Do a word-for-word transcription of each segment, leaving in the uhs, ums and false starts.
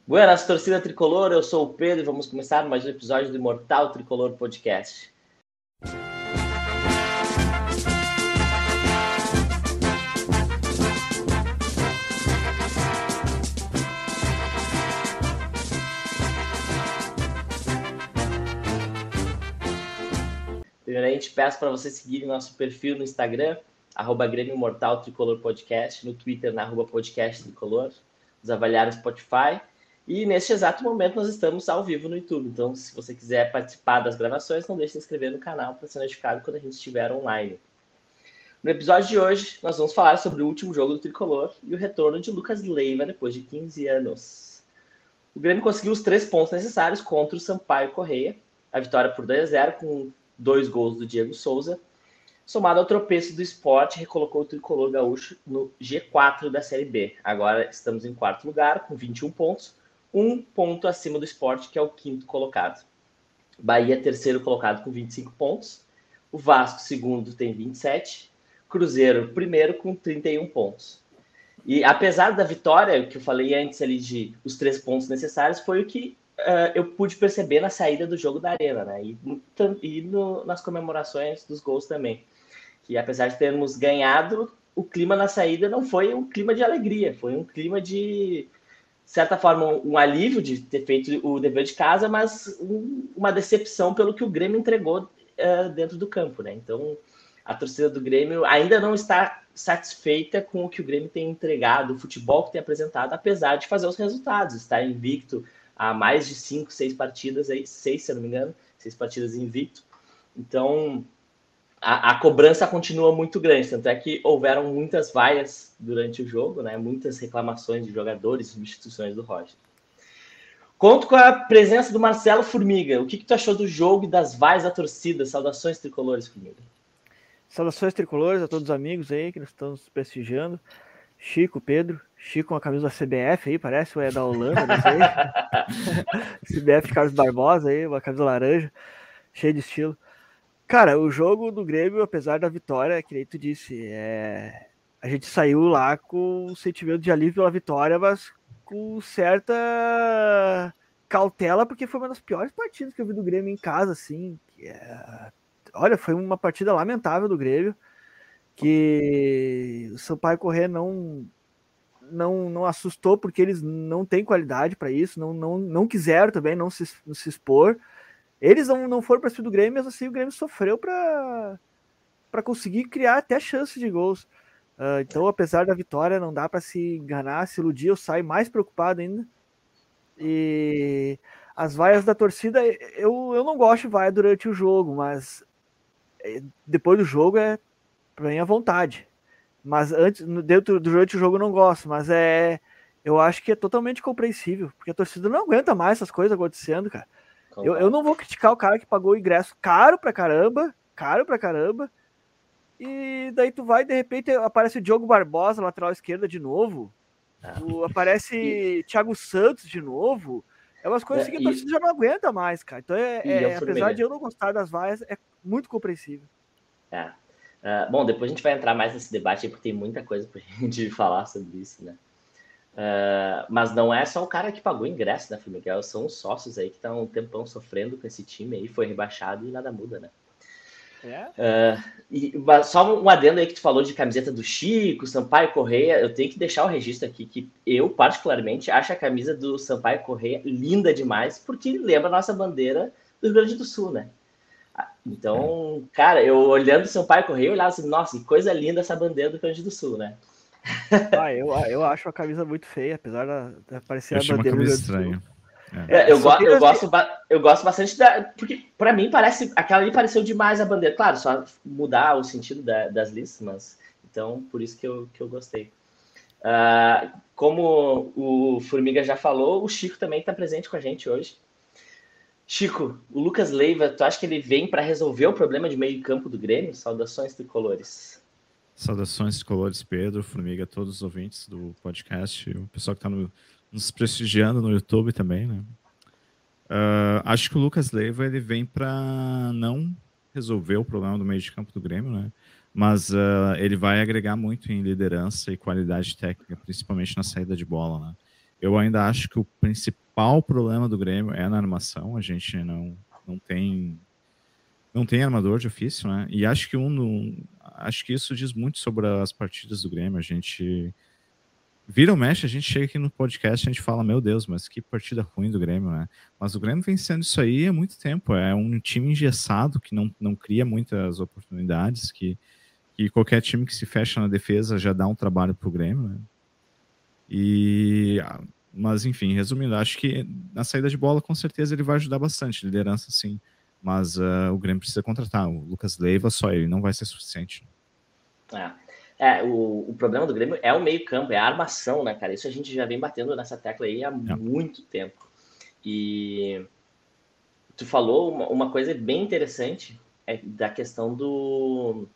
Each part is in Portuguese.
Buenas, torcida tricolor, eu sou o Pedro e vamos começar mais um episódio do Imortal Tricolor Podcast. Primeiramente, peço para vocês seguirem nosso perfil no Instagram, arroba Grêmio Imortal Tricolor Podcast, no Twitter, na arroba Podcast Tricolor, nos avaliar no Spotify. E neste exato momento nós estamos ao vivo no YouTube. Então, se você quiser participar das gravações, não deixe de se inscrever no canal para ser notificado quando a gente estiver online. No episódio de hoje, nós vamos falar sobre o último jogo do Tricolor e o retorno de Lucas Leiva depois de quinze anos. O Grêmio conseguiu os três pontos necessários contra o Sampaio Corrêa. A vitória por dois a zero com dois gols do Diego Souza, somado ao tropeço do Sport, recolocou o Tricolor Gaúcho no G quatro da Série B. Agora estamos em quarto lugar, com vinte e um pontos, um ponto acima do Sport, que é o quinto colocado. Bahia, terceiro colocado, com vinte e cinco pontos. O Vasco, segundo, tem vinte e sete. Cruzeiro, primeiro, com trinta e um pontos. E apesar da vitória, que eu falei antes ali de os três pontos necessários, foi o que Uh, eu pude perceber na saída do jogo da Arena, né? E, e no, nas comemorações dos gols também. Que apesar de termos ganhado, o clima na saída não foi um clima de alegria, foi um clima de, de certa forma, um, um alívio de ter feito o dever de casa, mas um, uma decepção pelo que o Grêmio entregou uh, dentro do campo, né? Então, a torcida do Grêmio ainda não está satisfeita com o que o Grêmio tem entregado, o futebol que tem apresentado, apesar de fazer os resultados, estar invicto há mais de cinco, seis partidas, aí, seis, se eu não me engano, seis partidas invicto. Então, a, a cobrança continua muito grande, tanto é que houveram muitas vaias durante o jogo, né? Muitas reclamações de jogadores, substituições do Roger. Conto com a presença do Marcelo Formiga. O que, que tu achou do jogo e das vaias da torcida? Saudações tricolores, Formiga. Saudações tricolores a todos os amigos aí que estão nos prestigiando. Chico, Pedro, Chico com a camisa da C B F aí, parece, ou é da Holanda, não sei. C B F Carlos Barbosa aí, uma camisa laranja, cheia de estilo. Cara, o jogo do Grêmio, apesar da vitória, que nem tu disse, é... a gente saiu lá com um sentimento de alívio pela vitória, mas com certa cautela, porque foi uma das piores partidas que eu vi do Grêmio em casa, assim. É... Olha, foi uma partida lamentável do Grêmio, que o Sampaio Corrêa não, não, não assustou, porque eles não têm qualidade para isso, não, não, não quiseram também não se, não se expor. Eles não, não foram para cima do Grêmio, mas assim o Grêmio sofreu para conseguir criar até chances de gols. Uh, então, apesar da vitória, não dá para se enganar, se iludir, eu saio mais preocupado ainda. E as vaias da torcida, eu, eu não gosto de vaia durante o jogo, mas depois do jogo é pra mim à vontade, mas antes, dentro durante o jogo eu não gosto, mas é, eu acho que é totalmente compreensível, porque a torcida não aguenta mais essas coisas acontecendo, cara. Eu, eu não vou criticar o cara que pagou o ingresso caro pra caramba, caro pra caramba, e daí tu vai, de repente aparece o Diogo Barbosa, lateral esquerda de novo, ah. o, aparece e... Thiago Santos de novo, é umas coisas é, que a torcida e... já não aguenta mais, cara. Então, é, é apesar de eu não gostar das vaias, é muito compreensível. É. Uh, bom, depois a gente vai entrar mais nesse debate aí, porque tem muita coisa pra gente falar sobre isso, né? Uh, mas não é só o cara que pagou o ingresso, né, Miguel? São os sócios aí que estão um tempão sofrendo com esse time aí, foi rebaixado e nada muda, né? É? Uh, e, só um adendo aí que tu falou de camiseta do Chico, Sampaio Corrêa, eu tenho que deixar o registro aqui que eu, particularmente, acho a camisa do Sampaio Corrêa linda demais, porque lembra a nossa bandeira do Rio Grande do Sul, né? Então, cara, eu olhando o Sampaio Corrêa, eu olhava assim, nossa, que coisa linda essa bandeira do Rio Grande do Sul, né? Ah, eu, eu acho a camisa muito feia, apesar de aparecer eu a bandeira do Rio Grande do Sul. É. É, eu, go eu, gosto eu gosto bastante da... Porque, pra mim, parece... Aquela ali pareceu demais a bandeira. Claro, só mudar o sentido da, das listas, mas... Então, por isso que eu, que eu gostei. Uh, como o Formiga já falou, o Chico também está presente com a gente hoje. Chico, o Lucas Leiva, tu acha que ele vem para resolver o problema de meio campo do Grêmio? Saudações tricolores. Saudações tricolores, Pedro, Formiga, todos os ouvintes do podcast, o pessoal que está no, nos prestigiando no YouTube também, né? Uh, acho que o Lucas Leiva ele vem para não resolver o problema do meio de campo do Grêmio, né? Mas uh, ele vai agregar muito em liderança e qualidade técnica, principalmente na saída de bola, né? eu ainda acho que o principal problema do Grêmio é na armação. A gente não, não tem não tem armador de ofício, né? E acho que um, acho que isso diz muito sobre as partidas do Grêmio. A gente vira ou mexe, a gente chega aqui no podcast, a gente fala, meu Deus, mas que partida ruim do Grêmio, né? Mas o Grêmio vem sendo isso aí há muito tempo. É um time engessado que não, não cria muitas oportunidades, que, que qualquer time que se fecha na defesa já dá um trabalho pro Grêmio, né? E, mas enfim, resumindo, acho que na saída de bola com certeza ele vai ajudar bastante, liderança sim, mas uh, o Grêmio precisa contratar. O Lucas Leiva só ele não vai ser suficiente. É, é o, o problema do Grêmio é o meio campo, é a armação, né, cara? Isso a gente já vem batendo nessa tecla aí há é. muito tempo. E tu falou uma, uma coisa bem interessante, é da questão do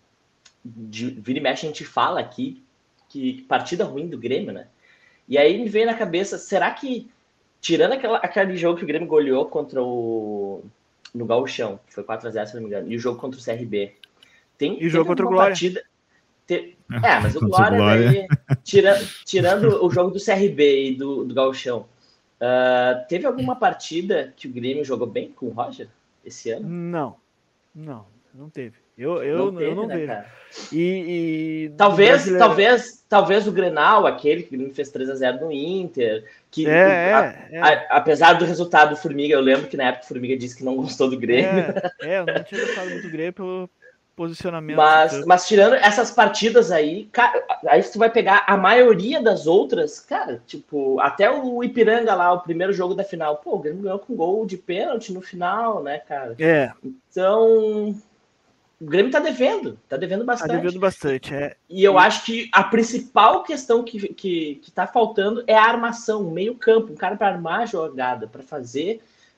de vira e mexe, a gente fala aqui que partida ruim do Grêmio, né? E aí me veio na cabeça, será que, tirando aquela, aquele jogo que o Grêmio goleou contra o no Gauchão, que foi quatro a zero, se não me engano, e o jogo contra o C R B, tem, e o jogo contra o Glória. Partida, te, é, mas o Glória, Glória. Daí, tira, tirando o jogo do C R B e do, do Gauchão, uh, teve alguma partida que o Grêmio jogou bem com o Roger esse ano? Não, não, não teve. Eu, eu não, teve, eu não né, vejo. Cara? E, e talvez, brasileiro... talvez, talvez o Grenal, aquele que fez três a zero no Inter, que é, a, é, é. A, apesar do resultado do Formiga, eu lembro que na época o Formiga disse que não gostou do Grêmio. É, é eu não tinha gostado muito do Grêmio pelo posicionamento. Mas, mas tirando essas partidas aí, cara, aí tu vai pegar a maioria das outras, cara, tipo, até o Ipiranga lá, o primeiro jogo da final, pô, o Grêmio ganhou com gol de pênalti no final, né, cara? É. Então... O Grêmio tá devendo, tá devendo bastante. Tá devendo bastante, é. E eu acho que a principal questão que, que, que tá faltando é a armação, o meio campo, um cara para armar a jogada, para fazer,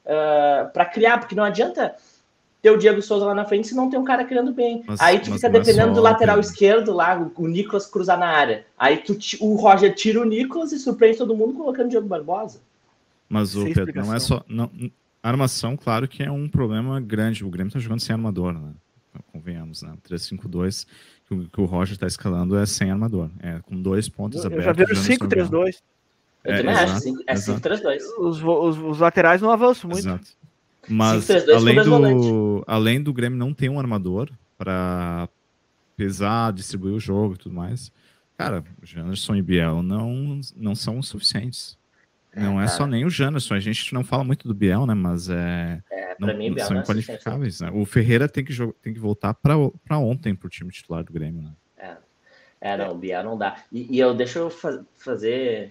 uh, para criar, porque não adianta ter o Diego Souza lá na frente se não tem um cara criando bem. Mas, aí tu fica dependendo do lateral esquerdo lá, o, o Nicolas cruzar na área. Aí tu, o Roger tira o Nicolas e surpreende todo mundo colocando o Diego Barbosa. Mas o Pedro, não é só... Não, a armação, claro que é um problema grande. O Grêmio tá jogando sem armador, né? Convenhamos, né? O três cinco dois que o, que o Roger está escalando é sem armador. É com dois pontos eu abertos. Eu já vi o cinco três dois. Eu é, também exato, acho. É cinco três dois. Os, os, os laterais não avançam muito. Exato. Mas além do, além do Grêmio não ter um armador para pesar, distribuir o jogo e tudo mais, cara, o Janderson e Biel não, não são suficientes. Não é, é só nem o Janderson, a gente não fala muito do Biel, né? Mas é, é não, mim, Biel são não é inqualificáveis, né? O Ferreira tem que, tem que voltar para ontem pro time titular do Grêmio, né? É, é não, o Biel não dá. E, e eu deixa eu fa fazer.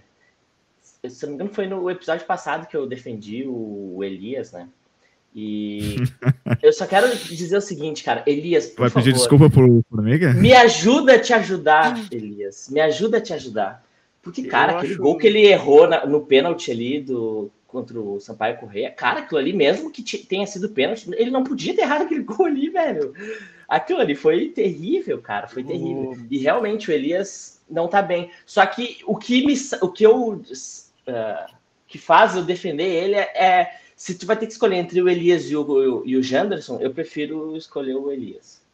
Se não me engano, foi no episódio passado que eu defendi o, o Elias, né? E eu só quero dizer o seguinte, cara, Elias, por Vai favor, pedir desculpa por Formiga? Me ajuda a te ajudar, Elias. Me ajuda a te ajudar. Porque, cara, eu aquele acho... gol que ele errou na, no pênalti ali do, contra o Sampaio Corrêa, cara, aquilo ali, mesmo que tenha sido pênalti, ele não podia ter errado aquele gol ali, velho. Aquilo ali foi terrível, cara, foi terrível. Uh... E realmente o Elias não tá bem. Só que o que, me, o que eu uh, que faz eu defender ele é, é se tu vai ter que escolher entre o Elias e o, e o Janderson, eu prefiro escolher o Elias.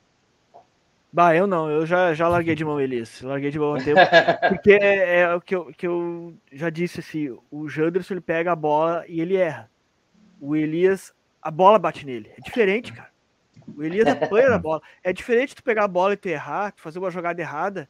Bah, eu não, eu já, já larguei de mão Elias, larguei de mão há tempo, porque é, é o que eu, que eu já disse, assim, o Janderson ele pega a bola e ele erra, o Elias, a bola bate nele, é diferente, cara, o Elias apanha na bola, é diferente tu pegar a bola e tu errar, tu fazer uma jogada errada,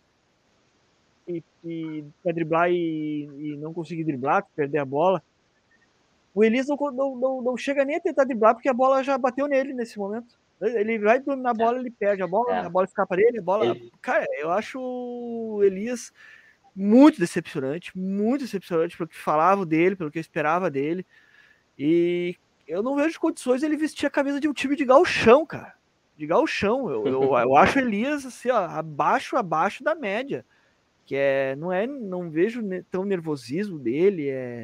e, e pra driblar e, e não conseguir driblar, perder a bola, o Elias não, não, não, não chega nem a tentar driblar, porque a bola já bateu nele nesse momento. Ele vai dominar a bola, é. ele perde a bola, é. a bola fica para ele, a bola... Ele... Cara, eu acho o Elias muito decepcionante, muito decepcionante pelo que falava dele, pelo que eu esperava dele. E eu não vejo condições ele vestir a camisa de um time de gauchão, cara. De gauchão. Eu, eu, eu acho o Elias assim, ó, abaixo, abaixo da média. Que é, não é, não vejo tão nervosismo dele, é,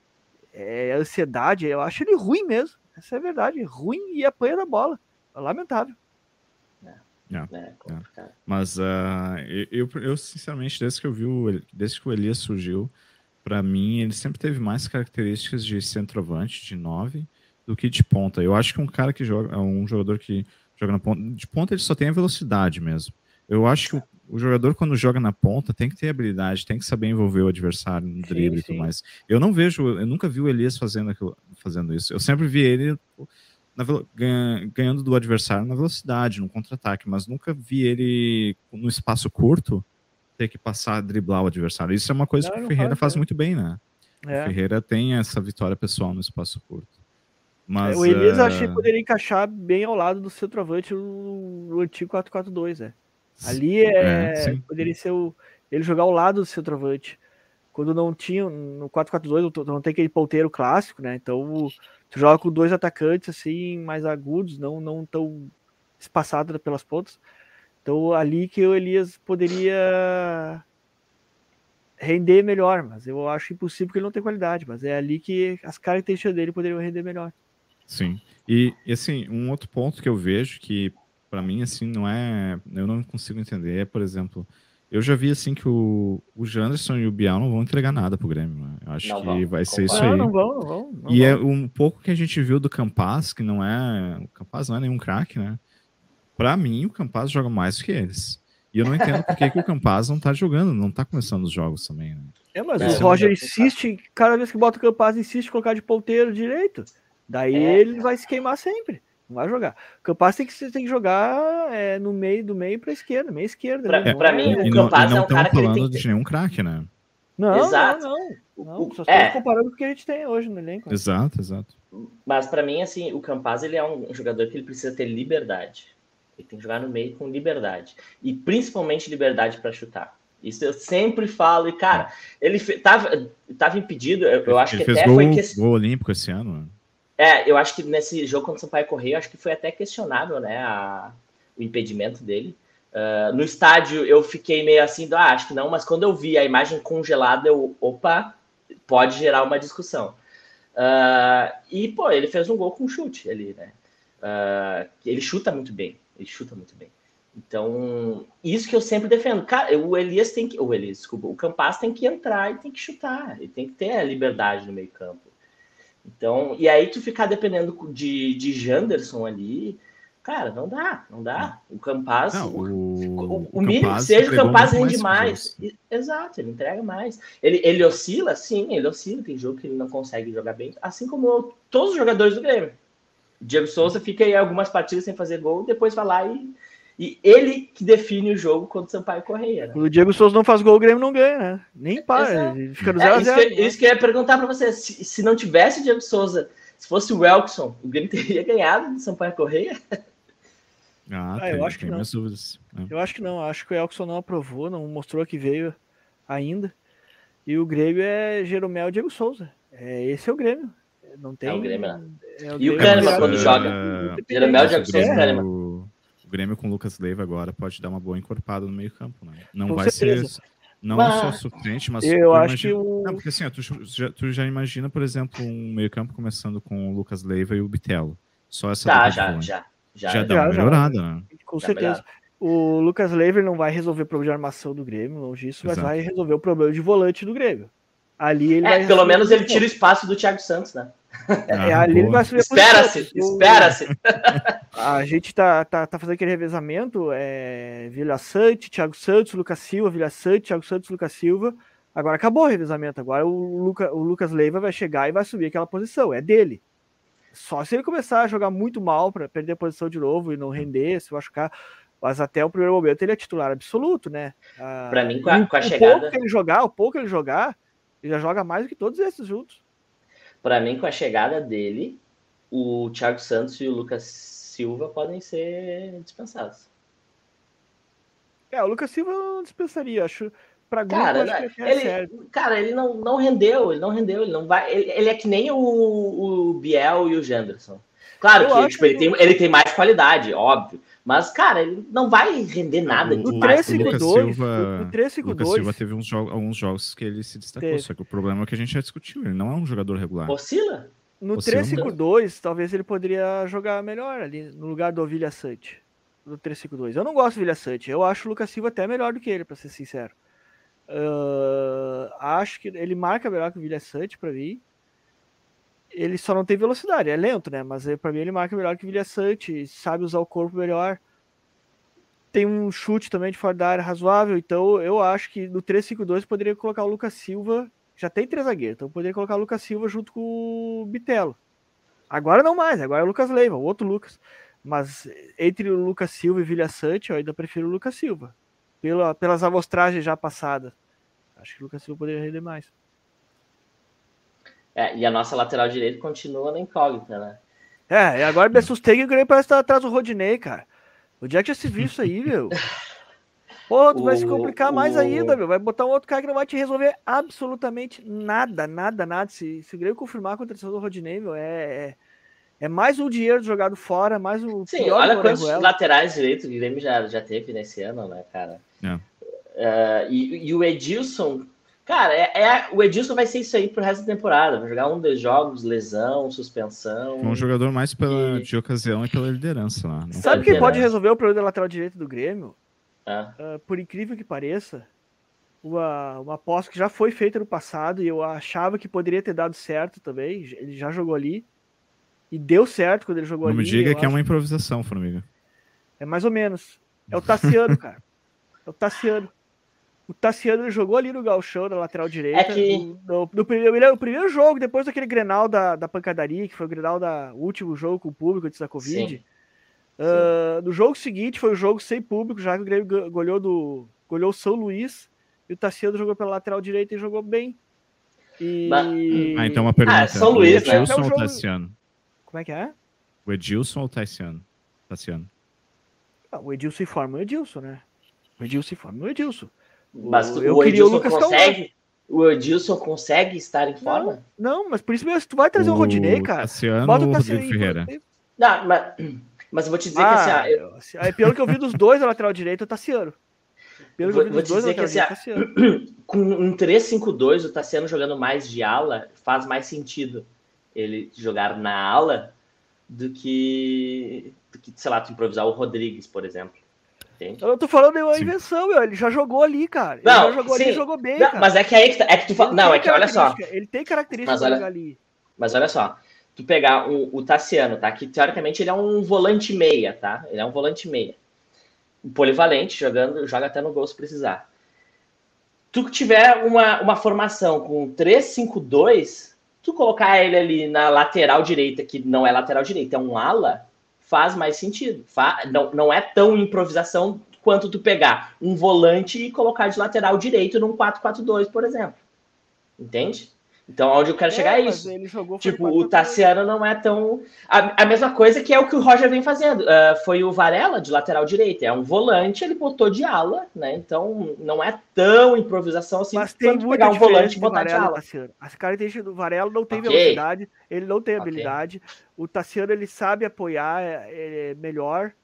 é ansiedade. Eu acho ele ruim mesmo. Essa é a verdade, ruim e apanha da bola. Lamentável. É, é, é. Mas uh, eu, eu, sinceramente, desde que eu vi o, desde que o Elias surgiu, para mim, ele sempre teve mais características de centroavante, de nove, do que de ponta. Eu acho que um cara que joga, um jogador que joga na ponta, de ponta ele só tem a velocidade mesmo. eu acho que o, o jogador, quando joga na ponta, tem que ter habilidade, tem que saber envolver o adversário no drible e tudo mais. Eu não vejo, eu nunca vi o Elias fazendo, aquilo, fazendo isso. Eu sempre vi ele na, ganha, ganhando do adversário na velocidade, no contra-ataque, mas nunca vi ele no espaço curto ter que passar a driblar o adversário. Isso é uma coisa não, que o Ferreira faz, faz é. muito bem, né? É. O Ferreira tem essa vitória pessoal no espaço curto. Mas, o Elias uh... eu achei que poderia encaixar bem ao lado do centroavante no, no antigo quatro quatro dois, é. Ali é, é poderia ser o, ele jogar ao lado do centroavante. Quando não tinha, no quatro quatro dois, não tem aquele ponteiro clássico, né? Então, tu joga com dois atacantes assim, mais agudos, não, não tão espaçados pelas pontas. Então, ali que o Elias poderia render melhor, mas eu acho impossível porque ele não tem qualidade, mas é ali que as características dele poderiam render melhor. Sim, e, e assim, um outro ponto que eu vejo que para mim, assim, não é, eu não consigo entender, é, por exemplo, eu já vi, assim, que o, o Janderson e o Bial não vão entregar nada pro Grêmio, né? Eu acho não que vão, vai ser isso aí. Não, não vão, não vão. Não e vão. é um pouco que a gente viu do Campaz, que não é, o Campaz não é nenhum craque, né? Para mim, o Campaz joga mais que eles. E eu não entendo por que, que o Campaz não tá jogando, não tá começando os jogos também, né? É, mas é, o Roger insiste, cada vez que bota o Campaz, insiste em colocar de ponteiro direito. Daí é. ele vai se queimar sempre. Não vai jogar. O Campaz tem que, tem que jogar é, no meio, do meio para a esquerda, meio esquerda. Pra, né? pra é, mim, o Campaz não, é um cara que ele falando tem de nenhum craque, né? Não, exato. não, não. não o, só é. estamos comparando com o que a gente tem hoje no elenco. Né? Exato, exato. Mas para mim, assim, o Campaz ele é um jogador que ele precisa ter liberdade. Ele tem que jogar no meio com liberdade. E principalmente liberdade para chutar. Isso eu sempre falo. E, cara, ele tava, tava impedido. Eu, eu acho ele que fez até gol, foi que... gol olímpico esse ano. Né? É, eu acho que nesse jogo contra o Sampaio Correia, acho que foi até questionável, né, a, o impedimento dele. Uh, no estádio eu fiquei meio assim, ah, acho que não, mas quando eu vi a imagem congelada, eu, opa, pode gerar uma discussão. Uh, e, pô, ele fez um gol com chute ali, né? Uh, ele chuta muito bem, ele chuta muito bem. Então, isso que eu sempre defendo. Cara, o Elias tem que... O Elias, desculpa, o Campaz tem que entrar e tem que chutar. Ele tem que ter a liberdade no meio campo. Então, e aí tu ficar dependendo de, de Janderson ali, cara, não dá, não dá. O Campaz, não, o, o, o, o mínimo que seja, o Campaz rende mais. mais. Exato, ele entrega mais. Ele, ele oscila, sim, ele oscila. Tem jogo que ele não consegue jogar bem, assim como todos os jogadores do Grêmio. O Diego Souza fica aí algumas partidas sem fazer gol, depois vai lá e... E ele que define o jogo contra o Sampaio Correia. Né? O Diego Souza não faz gol, o Grêmio não ganha, né? Nem para, ele fica no zero a zero. É, isso, que, isso que eu ia perguntar para você. Se, se não tivesse o Diego Souza, se fosse o Welkson, o Grêmio teria ganhado do Sampaio Correia? Ah, ah eu tem, acho que tem não. Dúvidas. Eu acho que não. Acho que o Welkson não aprovou, não mostrou que veio ainda. E o Grêmio é Jeromel e Diego Souza. É, esse é o Grêmio. Não tem... É o Grêmio, né? É o e Grêmio o Kahneman, quando uh, joga? Jeromel e Diego Souza e Kahneman. O Grêmio com o Lucas Leiva agora pode dar uma boa encorpada no meio campo, né? Não com vai certeza. ser não mas, só suplente, mas eu acho imagina... que o... Não, porque assim, ó, tu, já, tu já imagina, por exemplo, um meio campo começando com o Lucas Leiva e o Bitelo. Só essa tá, já, já, já, já dá uma já, melhorada, já, né? Com já certeza. Melhora. O Lucas Leiva não vai resolver o problema de armação do Grêmio, longe disso, mas vai resolver o problema de volante do Grêmio. Ali ele é, vai pelo menos ele tira o espaço do Thiago Santos, né? É, ah, ali ele vai espera-se, espera-se. A gente tá, tá, tá fazendo aquele revezamento, é, Vilha Sante, Thiago Santos, Lucas Silva, Vilha Sante, Thiago Santos, Lucas Silva. Agora acabou o revezamento, agora o, Luca, o Lucas Leiva vai chegar e vai subir aquela posição, é dele. Só se ele começar a jogar muito mal para perder a posição de novo e não render, se machucar. Mas até o primeiro momento ele é titular absoluto, né? Ah, para mim, com a, com a o chegada... pouco que ele jogar, o pouco que ele jogar, ele já joga mais do que todos esses juntos. Para mim, com a chegada dele, o Thiago Santos e o Lucas Silva podem ser dispensados. É, o Lucas Silva eu não dispensaria, acho. Pra grupo, cara, acho que é ele, sério. Cara, ele não, não rendeu, ele não rendeu, ele não vai. Ele, ele é que nem o, o Biel e o Janderson. Claro eu que tipo, ele, que... Tem, ele tem mais qualidade, óbvio. Mas, cara, ele não vai render nada no demais. O Lucas Silva, no três cinco dois, Lucas Silva teve uns jogos, alguns jogos que ele se destacou, teve. Só que o problema é que a gente já discutiu, ele não é um jogador regular. Oscila? No três cinco dois, talvez ele poderia jogar melhor ali, no lugar do Vilha Sante. No três cinco dois. Eu não gosto do Vilha Sante, eu acho o Lucas Silva até melhor do que ele, pra ser sincero. Uh, acho que ele marca melhor que o Vilha Sante pra mim. Ele só não tem velocidade, é lento, né? Mas pra mim ele marca melhor que o Vilha Sante, sabe usar o corpo melhor. tem um chute também de fora da área razoável, então eu acho que no três cinco dois poderia colocar o Lucas Silva, já tem três zagueiros, então poderia colocar o Lucas Silva junto com o Bitelo. Agora não mais, agora é o Lucas Leiva, o outro Lucas. Mas entre o Lucas Silva e Vilha Sante, eu ainda prefiro o Lucas Silva. Pela, pelas amostragens já passadas. Acho que o Lucas Silva poderia render mais. É, e a nossa lateral direita continua na incógnita, né? É, e agora me assustei que o Grêmio parece estar atrás do Rodinei, cara. Onde é que já se viu isso aí, meu? Pô, tu O- vai se complicar mais o- ainda, meu. Vai botar um outro cara que não vai te resolver absolutamente nada, nada, nada. Se, se o Grêmio confirmar a contratação do Rodinei, meu, é, é, é mais um dinheiro jogado fora, mais o Sim, pior olha do quantos Orejuela. laterais direitos o Grêmio já, já teve nesse ano, né, cara? É. Uh, e, e o Edilson, cara, é, é- o Edilson vai ser isso aí pro resto da temporada. Vai jogar um dos jogos, lesão, suspensão. Foi um jogador mais pela, E- de ocasião e pela liderança lá. Não Sabe foi quem liderança. pode resolver o problema da lateral direita do Grêmio? Ah, Uh, por incrível que pareça, uma, uma aposta que já foi feita no passado e eu achava que poderia ter dado certo também. Ele já jogou ali e deu certo quando ele jogou Não ali. me diga eu que é acho- uma improvisação, Formiga. É mais ou menos. É o Tassiano, cara. É o Tassiano. O Tassiano ele jogou ali no gauchão, na lateral direita. É que- No, no- no primeiro, ele é o primeiro jogo, depois daquele Grenal da, da pancadaria, que foi o Grenal da o último jogo com o público antes da Covid. sim. Ah, no jogo seguinte foi o jogo sem público, já que o Grêmio go- goleou do goleou o São Luís. E o Tassiano jogou pela lateral direita e jogou bem. E... Ah, então uma pergunta. Ah, São o Luís, né? Edilson Até o ou o jogo- Tassiano? Como é que é? O Edilson ou o Tassiano? Tassiano. Ah, o Edilson informa o Edilson, né? O Edilson informa o Edilson. Mas O- tu- eu o queria o Edilson Lucas consegue? O Edilson consegue estar em forma? Não, mas por isso mesmo, se tu vai trazer o, Rodinei, cara, Tassiano bota ou o o Tassiano Rodrigo Ferreira? Não, mas, mas eu vou te dizer que assim, Ah, ó, eu- eu- assim, aí, pelo que eu vi dos dois na lateral direita, é o Tassiano. Pelo que eu Vou- vi vou dos te dois na dizer que lateral assim, direita, é o Tassiano. com um três cinco dois, o Tassiano jogando mais de ala, faz mais sentido ele jogar na ala do que, do que sei lá, tu improvisar o Rodrigues, por exemplo. Entende? Eu não tô falando nenhuma Sim. invenção, meu. Ele já jogou ali, cara. Ele Não, já jogou ali sim. e jogou bem, Não, cara. mas é que aí que, tá- é que tu fala. Ele Não, tem é que olha só. característica, Ele tem característica Mas pra olha- jogar ali. Mas olha só, tu pegar o, o Tassiano, tá? Que teoricamente ele é um volante meia, tá? Ele é um volante meia. Um polivalente, jogando, joga até no gol se precisar. Tu que tiver uma, uma formação com três cinco dois, tu colocar ele ali na lateral direita, que não é lateral direita, é um ala, faz mais sentido. Fa- não, não é tão improvisação quanto tu pegar um volante e colocar de lateral direito num quatro quatro dois, por exemplo. Entende? Então, onde eu quero chegar é mas isso. Ele jogou foi Tipo, no o quatro quatro dois. Tassiano não é tão. A, a mesma coisa que é o que o Roger vem fazendo. Ah, foi o Varela de lateral direito. É um volante, ele botou de ala, né? Então não é tão improvisação assim Mas tem quanto muita pegar um volante diferença e de botar de Varela e ala. Tassiano. As características do Varela não tem Ok. velocidade, ele não tem Ok. habilidade. O Tassiano, ele sabe apoiar é, é, melhor.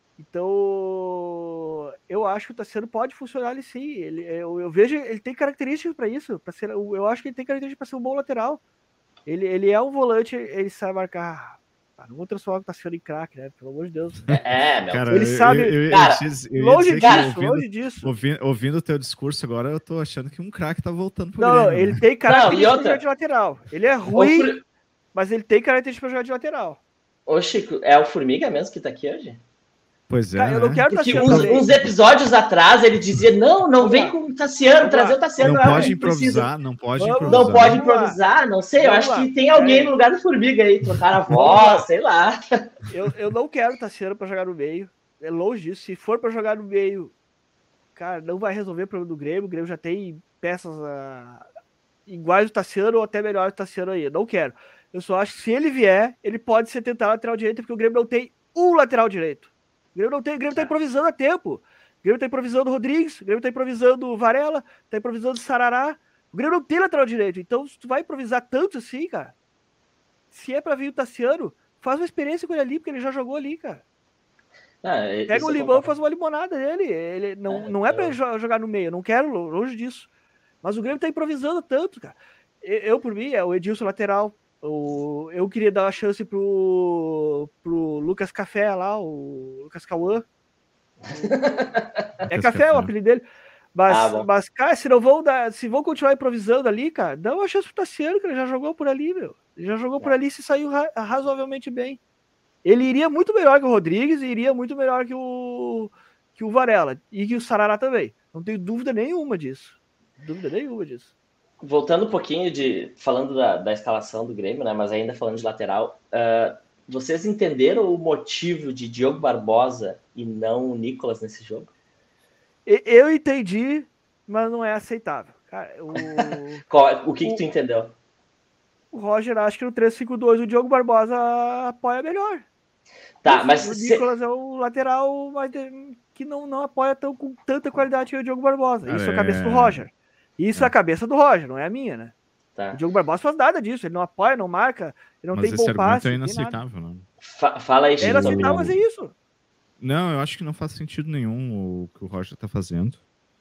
Então, eu acho que o Tassiano pode funcionar ali sim. Ele, eu, eu vejo, ele tem características para isso. Pra ser, eu acho que ele tem características para ser um bom lateral. Ele, ele é um volante, ele sabe marcar. Ah, não vou transformar o Tassiano em craque, né? Pelo amor de Deus. É, meu. Cara, Ele eu- sabe- eu- eu- Cara, eu ia- eu ia Longe dizer que disso, ouvindo- longe disso. Ouvindo, ouvindo o teu discurso agora, eu tô achando que um craque tá voltando pro Não, não, Grêmio, ele né? tem características outra- para jogar de lateral. Ele é Ô, ruim, Fur- mas ele tem características para jogar de lateral. Ô, Chico, é o Formiga mesmo que tá aqui hoje? Pois é, Cara, eu não né? quero Porque Tassiano uns, também. uns episódios atrás ele dizia: não, não Vamos vem lá. com o Tassiano, Vamos trazer lá. o Tassiano. Não é o pode que precisa. improvisar, não pode Vamos- improvisar. Não pode Vamos lá. improvisar, não sei. Eu Vamos acho lá. que tem alguém Pera aí. no lugar do Formiga aí, trocar a voz, sei lá. Eu, eu não quero o Tassiano para jogar no meio. É longe disso. Se for para jogar no meio, cara, não vai resolver o problema do Grêmio. O Grêmio já tem peças ah, iguais do Tassiano ou até melhores do Tassiano aí. Eu não quero. Eu só acho que se ele vier, ele pode ser tentar lateral direito, porque o Grêmio não tem um lateral direito. O Grêmio não tem, o Grêmio tá improvisando a tempo. O Grêmio tá improvisando o Rodrigues, o Grêmio tá improvisando o Varela, tá improvisando o Sarará. O Grêmio não tem lateral direito. Então, se tu vai improvisar tanto assim, cara, se é pra vir o Tassiano, faz uma experiência com ele ali, porque ele já jogou ali, cara. Ah, Pega isso um eu limão e concordo. faz uma limonada dele. Ele não, É, não é pra eu- ele jo- jogar no meio, eu não quero, longe disso. Mas o Grêmio tá improvisando tanto, cara. Eu, eu, por mim, é o Edilson lateral. O, eu queria dar uma chance pro, pro Lucas Café lá, o Lucas Cauã. É Lucas Café, o apelido dele. Mas, Ah, bom. mas, cara, se não vão dar, se vão continuar improvisando ali, cara, dá uma chance pro Tassiano, que ele já jogou por ali, meu. Ele já jogou por ali e se saiu ra- razoavelmente bem. Ele iria muito melhor que o Rodrigues e iria muito melhor que o que o Varela e que o Sarará também. Não tenho dúvida nenhuma disso. Dúvida nenhuma disso. Voltando um pouquinho de falando da, da escalação do Grêmio, né? Mas ainda falando de lateral, uh, vocês entenderam o motivo de Diogo Barbosa e não o Nicolas nesse jogo? Eu entendi, mas não é aceitável. Cara, o... Qual, o que, o, que tu entendeu? O Roger acha que no três cinco dois o Diogo Barbosa apoia melhor. Tá, o, mas o se... Nicolas é o lateral que não, não apoia tão, com tanta qualidade que o Diogo Barbosa. Isso é, é a cabeça do Roger. Isso é. é a cabeça do Roger, não é a minha, né? Tá. O Diogo Barbosa faz nada disso. Ele não apoia, não marca, ele não mas tem bom passe. É inaceitável, não? Fa fala aí, é inaceitável fazer isso. Não, eu acho que não faz sentido nenhum o que o Roger tá fazendo.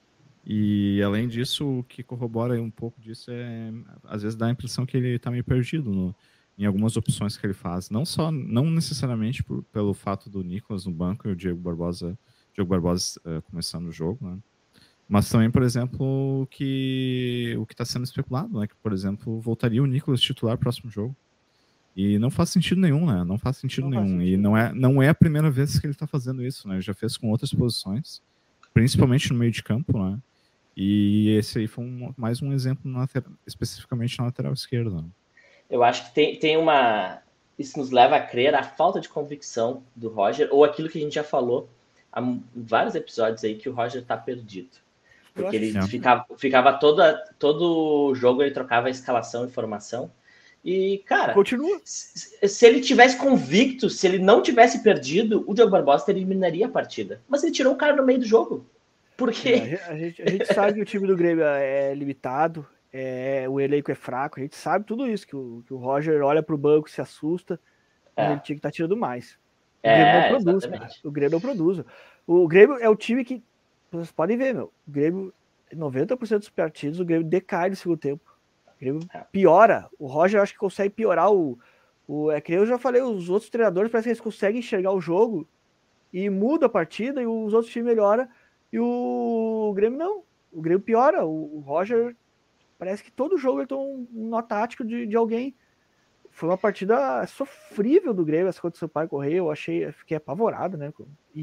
E, além disso, o que corrobora um pouco disso é, às vezes, dá a impressão que ele tá meio perdido no, em algumas opções que ele faz. Não só, não necessariamente por, pelo fato do Nicolas no banco e o Diego Barbosa, Diego Barbosa uh, começando o jogo, né? Mas também, por exemplo, que, o que está sendo especulado, né? Que, por exemplo, voltaria o Nicolas titular no próximo jogo. E não faz sentido nenhum, né? Não faz sentido não nenhum. Faz sentido. E não é, não é a primeira vez que ele está fazendo isso, né? Ele já fez com outras posições, principalmente no meio de campo, né? E esse aí foi um, mais um exemplo na lateral, especificamente na lateral esquerda. Né? Eu acho que tem, tem uma... Isso nos leva a crer a falta de convicção do Roger, ou aquilo que a gente já falou há vários episódios aí, que o Roger está perdido. Porque ele ficava, ficava toda, todo jogo, ele trocava a escalação e formação. E, cara, continua. Se, se ele tivesse convicto, se ele não tivesse perdido, o Diogo Barbosa eliminaria a partida. Mas ele tirou o cara no meio do jogo. Por quê? É, a, gente, a gente sabe que o time do Grêmio é limitado, é, o elenco é fraco, a gente sabe tudo isso, que o, que o Roger olha pro banco, se assusta, é. Ele tinha que estar tá tirando mais. O é, Grêmio não produz, cara. O Grêmio não produz. O Grêmio é o time que, vocês podem ver, meu, o Grêmio, noventa por cento dos partidos, o Grêmio decai no segundo tempo. O Grêmio piora. O Roger acho que consegue piorar o, o... É que eu já falei, os outros treinadores parece que eles conseguem enxergar o jogo e muda a partida e os outros times melhoram. E o Grêmio não. O Grêmio piora. O Roger parece que todo jogo ele tem um nó tático de, de alguém. Foi uma partida sofrível do Grêmio, essa contra o Sampaio Correia. Eu achei, fiquei apavorado, né?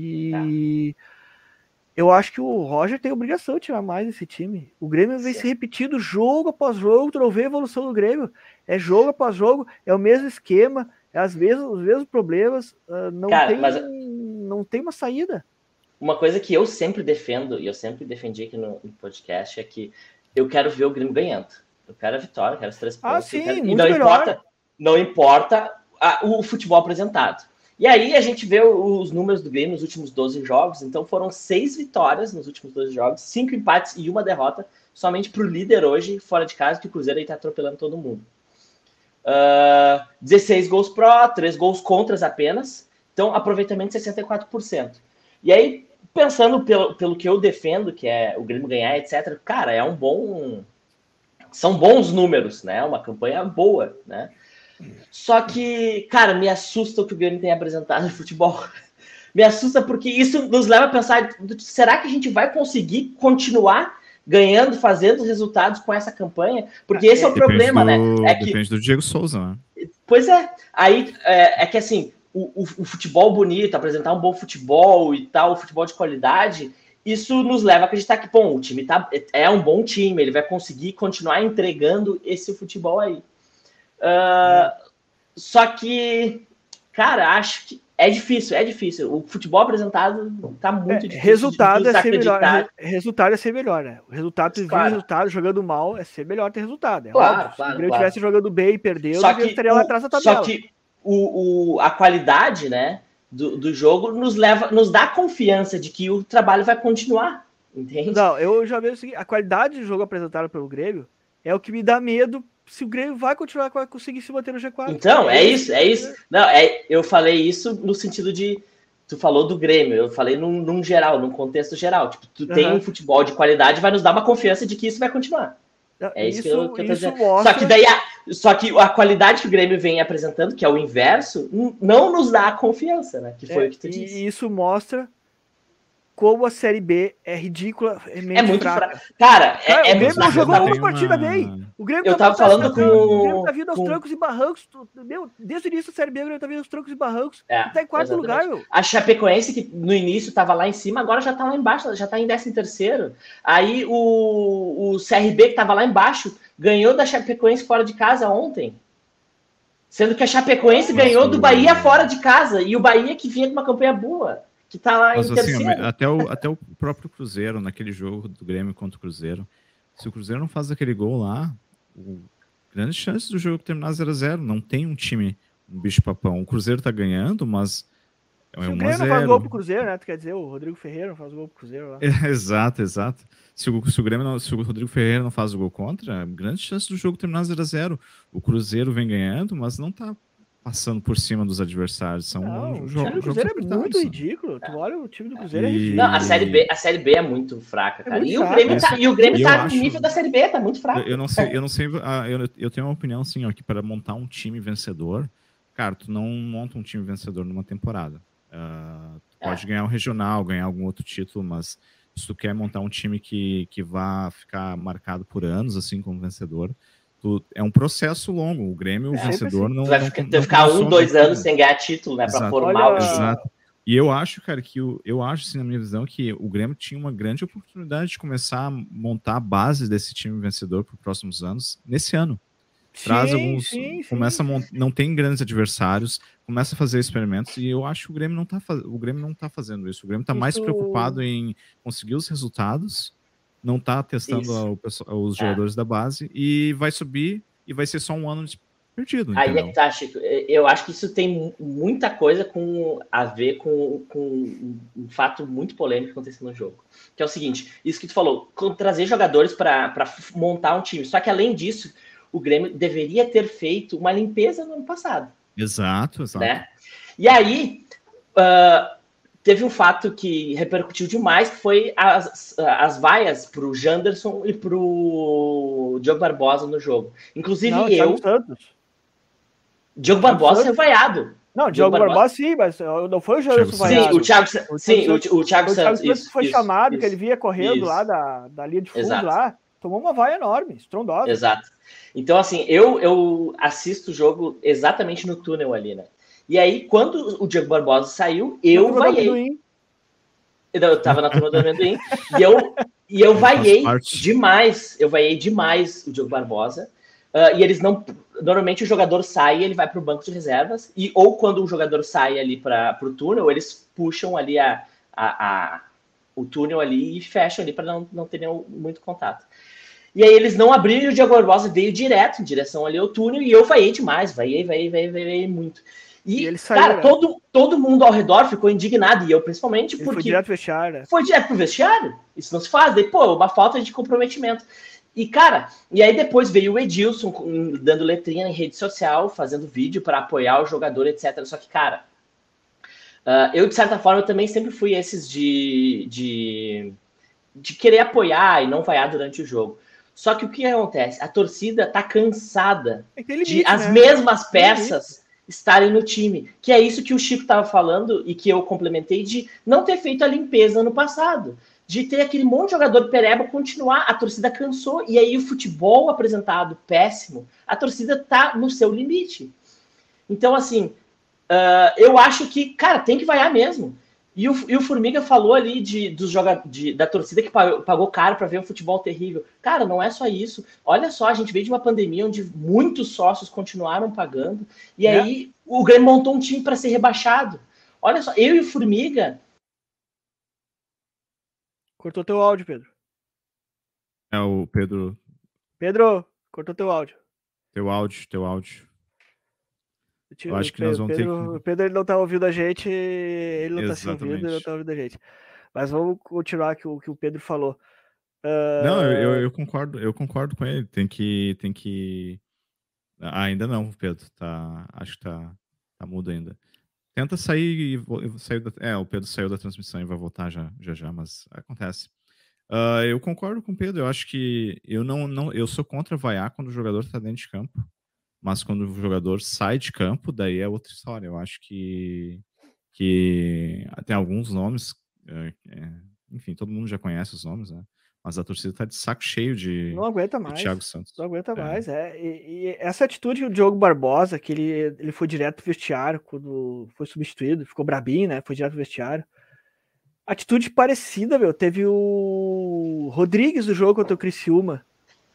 E ah. eu acho que o Roger tem a obrigação de tirar mais esse time. O Grêmio vem se repetindo jogo após jogo. Tu não vê a evolução do Grêmio. É jogo após jogo, é o mesmo esquema, é as mesmas, os mesmos problemas. Uh, não, Cara, tem, mas... não tem uma saída. Uma coisa que eu sempre defendo, e eu sempre defendi aqui no, no podcast, é que eu quero ver o Grêmio ganhando. Eu quero a vitória, eu quero os três pontos. Ah, sim, quero... muito E não melhor. importa, não importa a, o futebol apresentado. E aí a gente vê os números do Grêmio nos últimos doze jogos. Então foram seis vitórias nos últimos doze jogos, cinco empates e uma derrota, somente para o líder hoje, fora de casa, que o Cruzeiro aí está atropelando todo mundo. Uh, dezesseis gols pró, três gols contras apenas. Então, aproveitamento de sessenta e quatro por cento. E aí, pensando pelo, pelo que eu defendo, que é o Grêmio ganhar, etcétera, cara, é um bom... São bons números, né? Uma campanha boa, né? Só que, cara, me assusta o que o Grêmio tem apresentado no futebol. Me assusta porque isso nos leva a pensar, será que a gente vai conseguir continuar ganhando, fazendo resultados com essa campanha? Porque esse é o depende problema, do, né? É que, depende do Diego Souza, né? Pois é. Aí, é, é que assim, o, o, o futebol bonito, apresentar um bom futebol e tal, futebol de qualidade, isso nos leva a acreditar que, bom, o time tá, é um bom time, ele vai conseguir continuar entregando esse futebol aí. Uh, só que, cara, acho que é difícil, é difícil. O futebol apresentado tá muito é, difícil. Resultado é ser melhor. Resultado é ser melhor, né? O resultado, claro. Vir resultado jogando mal é ser melhor ter resultado. É claro, óbvio. claro, Se o Grêmio claro. estivesse jogando bem e perdeu, só o Grêmio estaria o, lá atrás da tabela. Só que o, o, a qualidade, né, do, do jogo nos leva, nos dá confiança de que o trabalho vai continuar, entende? Não, eu já vejo o seguinte, a qualidade do jogo apresentado pelo Grêmio é o que me dá medo se o Grêmio vai continuar, vai conseguir se manter no G quatro. Então, é isso, é isso. Não, é, eu falei isso no sentido de, tu falou do Grêmio, eu falei num, num geral, num contexto geral. Tipo, tu uhum. tem um futebol de qualidade, vai nos dar uma confiança de que isso vai continuar. É isso, isso que eu, que eu tô dizendo. Mostra... Só que daí, a, só que a qualidade que o Grêmio vem apresentando, que é o inverso, não nos dá a confiança, né? Que foi é, o que tu disse. E isso mostra como a Série B é ridícula, é, É muito fraca. fraca. Cara, é, Cara, é o Grêmio não jogou uma partida uma... bem. O Grêmio eu tá tava falando com... O Grêmio tá vindo aos com... trancos e barrancos. Meu, desde o início da Série B, o Grêmio tá vindo aos trancos e barrancos. É, e tá em quarto exatamente. lugar, meu. A Chapecoense, que no início tava lá em cima, agora já tá lá embaixo, já tá em décimo terceiro. Aí o, o C R B, que tava lá embaixo, ganhou da Chapecoense fora de casa ontem. Sendo que a Chapecoense Mas ganhou o... do Bahia fora de casa. E o Bahia que vinha com uma campanha boa, que tá lá Mas, em assim, terceiro. até o, até o próprio Cruzeiro, naquele jogo do Grêmio contra o Cruzeiro, se o Cruzeiro não faz aquele gol lá, o... grande chance do jogo terminar zero a zero. Não tem um time, um bicho-papão. O Cruzeiro tá ganhando, mas é Se um o Grêmio não faz gol pro Cruzeiro, né? Tu quer dizer, o Rodrigo Ferreira não faz gol pro Cruzeiro lá. É, exato, exato. Se o, se, o Grêmio não, se o Rodrigo Ferreira não faz o gol contra, grande chance do jogo terminar zero a zero. O Cruzeiro vem ganhando, mas não tá passando por cima dos adversários. São não, um, o jo time do Cruzeiro é muito né? ridículo. Tu olha, o time do Cruzeiro E... é ridículo. Não, a Série B, a série B é muito fraca, cara. É muito e, fraca. o Grêmio Isso. tá, e o Grêmio E tá no acho... nível da Série B, tá muito fraco. Eu, eu não sei, eu não sei. Ah, eu, eu tenho uma opinião assim, ó, que para montar um time vencedor, cara, tu não monta um time vencedor numa temporada. Uh, tu É. pode ganhar um regional, ganhar algum outro título, mas se tu quer montar um time que, que vá ficar marcado por anos, assim, como vencedor, tu, é um processo longo. O Grêmio, o É, vencedor, assim. não. Tu vai não, ficar, não ficar um, dois anos né? sem ganhar título, né? Pra formar Olha... o time. Exato. E eu acho, cara, que o, eu acho, assim, na minha visão, que o Grêmio tinha uma grande oportunidade de começar a montar a base desse time vencedor para os próximos anos, nesse ano. Traz sim, alguns. sim, começa sim. a mont, não tem grandes adversários, começa a fazer experimentos, e eu acho que o Grêmio não tá, o Grêmio não tá fazendo isso. O Grêmio tá isso... mais preocupado em conseguir os resultados, não tá testando a, o, os jogadores é. da base, e vai subir e vai ser só um ano de perdido. Aí entendeu? é que tá, Chico. Eu acho que isso tem muita coisa com, a ver com, com um, um fato muito polêmico que aconteceu no jogo. Que é o seguinte: isso que tu falou, trazer jogadores para montar um time. Só que além disso, o Grêmio deveria ter feito uma limpeza no ano passado. Exato, exato. Né? E aí, uh, teve um fato que repercutiu demais, que foi as, as vaias para o Janderson e para o Diogo Barbosa no jogo. Inclusive não, eu... Thiago Santos. Diogo Barbosa é vaiado. Não, Diogo, Diogo Barbosa, Barbosa sim, mas não foi o Janderson vaiado. Sim, o Thiago, o sim, Santos, o, o Thiago o Santos. O Thiago Santos foi isso, chamado, isso, que ele vinha correndo isso. lá da, da linha de fundo Exato. lá, tomou uma vaia enorme, estrondosa. Exato. Então, assim, eu, eu assisto o jogo exatamente no túnel ali, né? E aí, quando o Diogo Barbosa saiu, eu vaiei. Eu tava na turma do amendoim. e eu, e eu vaiei demais. Eu vaiei demais o Diogo Barbosa. Uh, e eles não... Normalmente o jogador sai e ele vai para o banco de reservas. E, ou quando o jogador sai ali para o túnel, eles puxam ali a, a, a, o túnel ali e fecham ali para não, não ter nenhum, muito contato. E aí eles não abriram e o Diogo Barbosa veio direto em direção ali ao túnel e eu vaiei demais. Vaiei, vaiei, vaiei, vaiei muito. E, e ele saiu, cara, né? todo, todo mundo ao redor ficou indignado. E eu principalmente ele porque... Foi direto pro vestiário. Foi direto pro vestiário. Isso não se faz. Daí, pô, uma falta de comprometimento. E, cara, e aí depois veio o Edilson dando letrinha em rede social, fazendo vídeo para apoiar o jogador, etcétera. Só que, cara, uh, eu, de certa forma, eu também sempre fui esses de, de, de querer apoiar e não vaiar durante o jogo. Só que o que acontece? A torcida tá cansada é limite, de as né? mesmas peças estarem no time. Que é isso que o Chico tava falando e que eu complementei de não ter feito a limpeza no passado. De ter aquele monte de jogador pereba continuar, a torcida cansou, e aí o futebol apresentado péssimo, a torcida tá no seu limite. Então, assim, uh, eu acho que, cara, tem que vaiar mesmo. E o, e o Formiga falou ali de, dos joga, de, da torcida que pagou, pagou caro para ver um futebol terrível. Cara, não é só isso. Olha só, a gente veio de uma pandemia onde muitos sócios continuaram pagando, e é. aí o Grêmio montou um time para ser rebaixado. Olha só, eu e o Formiga... Cortou teu áudio, Pedro. É o Pedro. Pedro, cortou teu áudio. Teu áudio, teu áudio. Eu, Eu acho que Pedro, nós vamos Pedro, ter que... O Pedro ele não tá ouvindo a gente, ele não Exatamente. tá se ouvindo, ele não tá ouvindo a gente. Mas vamos continuar que o que o Pedro falou. Uh... Não, eu, eu concordo, eu concordo com ele. Tem que, tem que. Ah, ainda não, Pedro. Tá, acho que tá, tá mudo ainda. Tenta sair e sair da... É, o Pedro saiu da transmissão e vai voltar já, já, já, mas acontece. Uh, eu concordo com o Pedro. Eu acho que eu não, não, eu sou contra vaiar quando o jogador está dentro de campo, mas quando o jogador sai de campo, daí é outra história. Eu acho que que tem alguns nomes é, é, enfim, todo mundo já conhece os nomes, né? Mas a torcida tá de saco cheio de, Não aguenta de mais. Thiago Santos. Não aguenta É. mais, é. E, e essa atitude do Diogo Barbosa, que ele, ele foi direto pro vestiário quando foi substituído, ficou brabinho, né? Foi direto pro vestiário. Atitude parecida, meu. Teve o Rodrigues do jogo contra o Criciúma.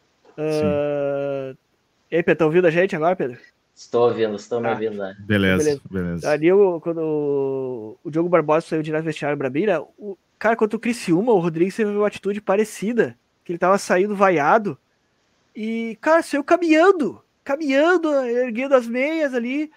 Uh... E aí, Pedro, tá ouvindo a gente agora, Pedro? Estou ouvindo, estou me Ah, ouvindo, né? Beleza, beleza. beleza. Ali, o- quando o, o Diogo Barbosa saiu direto do vestiário brabinho, o cara contra o Criciúma, o Rodrigues teve uma atitude parecida, que ele tava saindo vaiado e, cara, saiu caminhando, caminhando, erguendo as meias ali.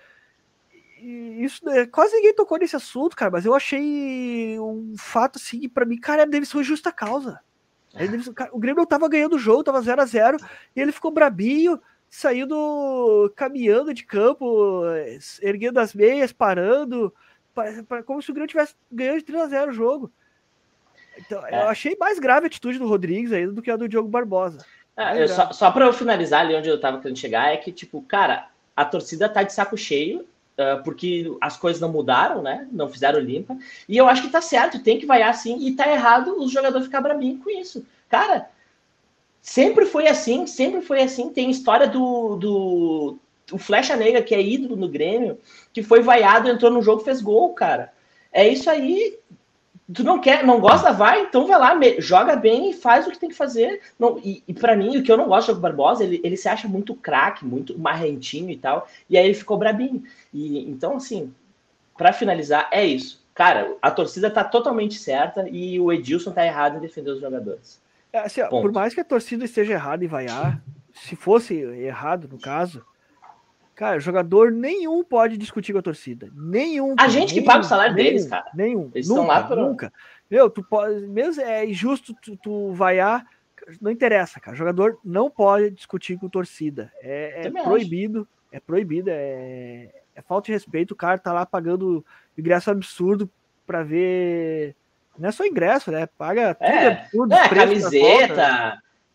E isso, né, quase ninguém tocou nesse assunto, cara, mas eu achei um fato assim, que pra mim, cara, deve ser uma justa causa. Ele deve ser- cara, o Grêmio não tava ganhando o jogo, tava zero a zero, e ele ficou brabinho, saindo, caminhando de campo, erguendo as meias, parando, pa- pa- como se o Grêmio tivesse ganhando de três a zero o jogo. Então, eu É. achei mais grave a atitude do Rodrigues ainda do que a do Diogo Barbosa. Ah, Mais eu grave. só, só para eu finalizar ali onde eu tava querendo chegar, é que, tipo, cara, a torcida tá de saco cheio, uh, porque as coisas não mudaram, né? Não fizeram limpa. E eu acho que tá certo, tem que vaiar assim, e tá errado os jogadores ficar brabinho com isso. Cara, sempre foi assim, sempre foi assim. Tem história do, do o Flecha Negra, que é ídolo no Grêmio, que foi vaiado, entrou no jogo, fez gol, cara. É isso aí. Tu não quer, não gosta, vai, então vai lá, me, joga bem e faz o que tem que fazer. Não, e, e para mim, o que eu não gosto do Diogo Barbosa, ele, ele se acha muito craque, muito marrentinho e tal, e aí ele ficou brabinho. E, então, assim, para finalizar, é isso. Cara, a torcida tá totalmente certa e o Edilson tá errado em defender os jogadores. É, assim, ó, por Ponto. mais que a torcida esteja errada em vaiar, se fosse errado, no caso, cara, jogador nenhum pode discutir com a torcida. Nenhum. A Cara, gente que nenhum, paga o salário nenhum, deles, cara. Nenhum. Eles nunca, estão lá pra... nunca. Meu, tu pode. Mesmo é injusto tu, tu vaiar. Não interessa, cara. Jogador não pode discutir com torcida. É, é proibido. Acho. É proibido. É, é falta de respeito. O cara tá lá pagando ingresso absurdo pra ver. Não é só ingresso, né? Paga tudo é, absurdo. É, camiseta.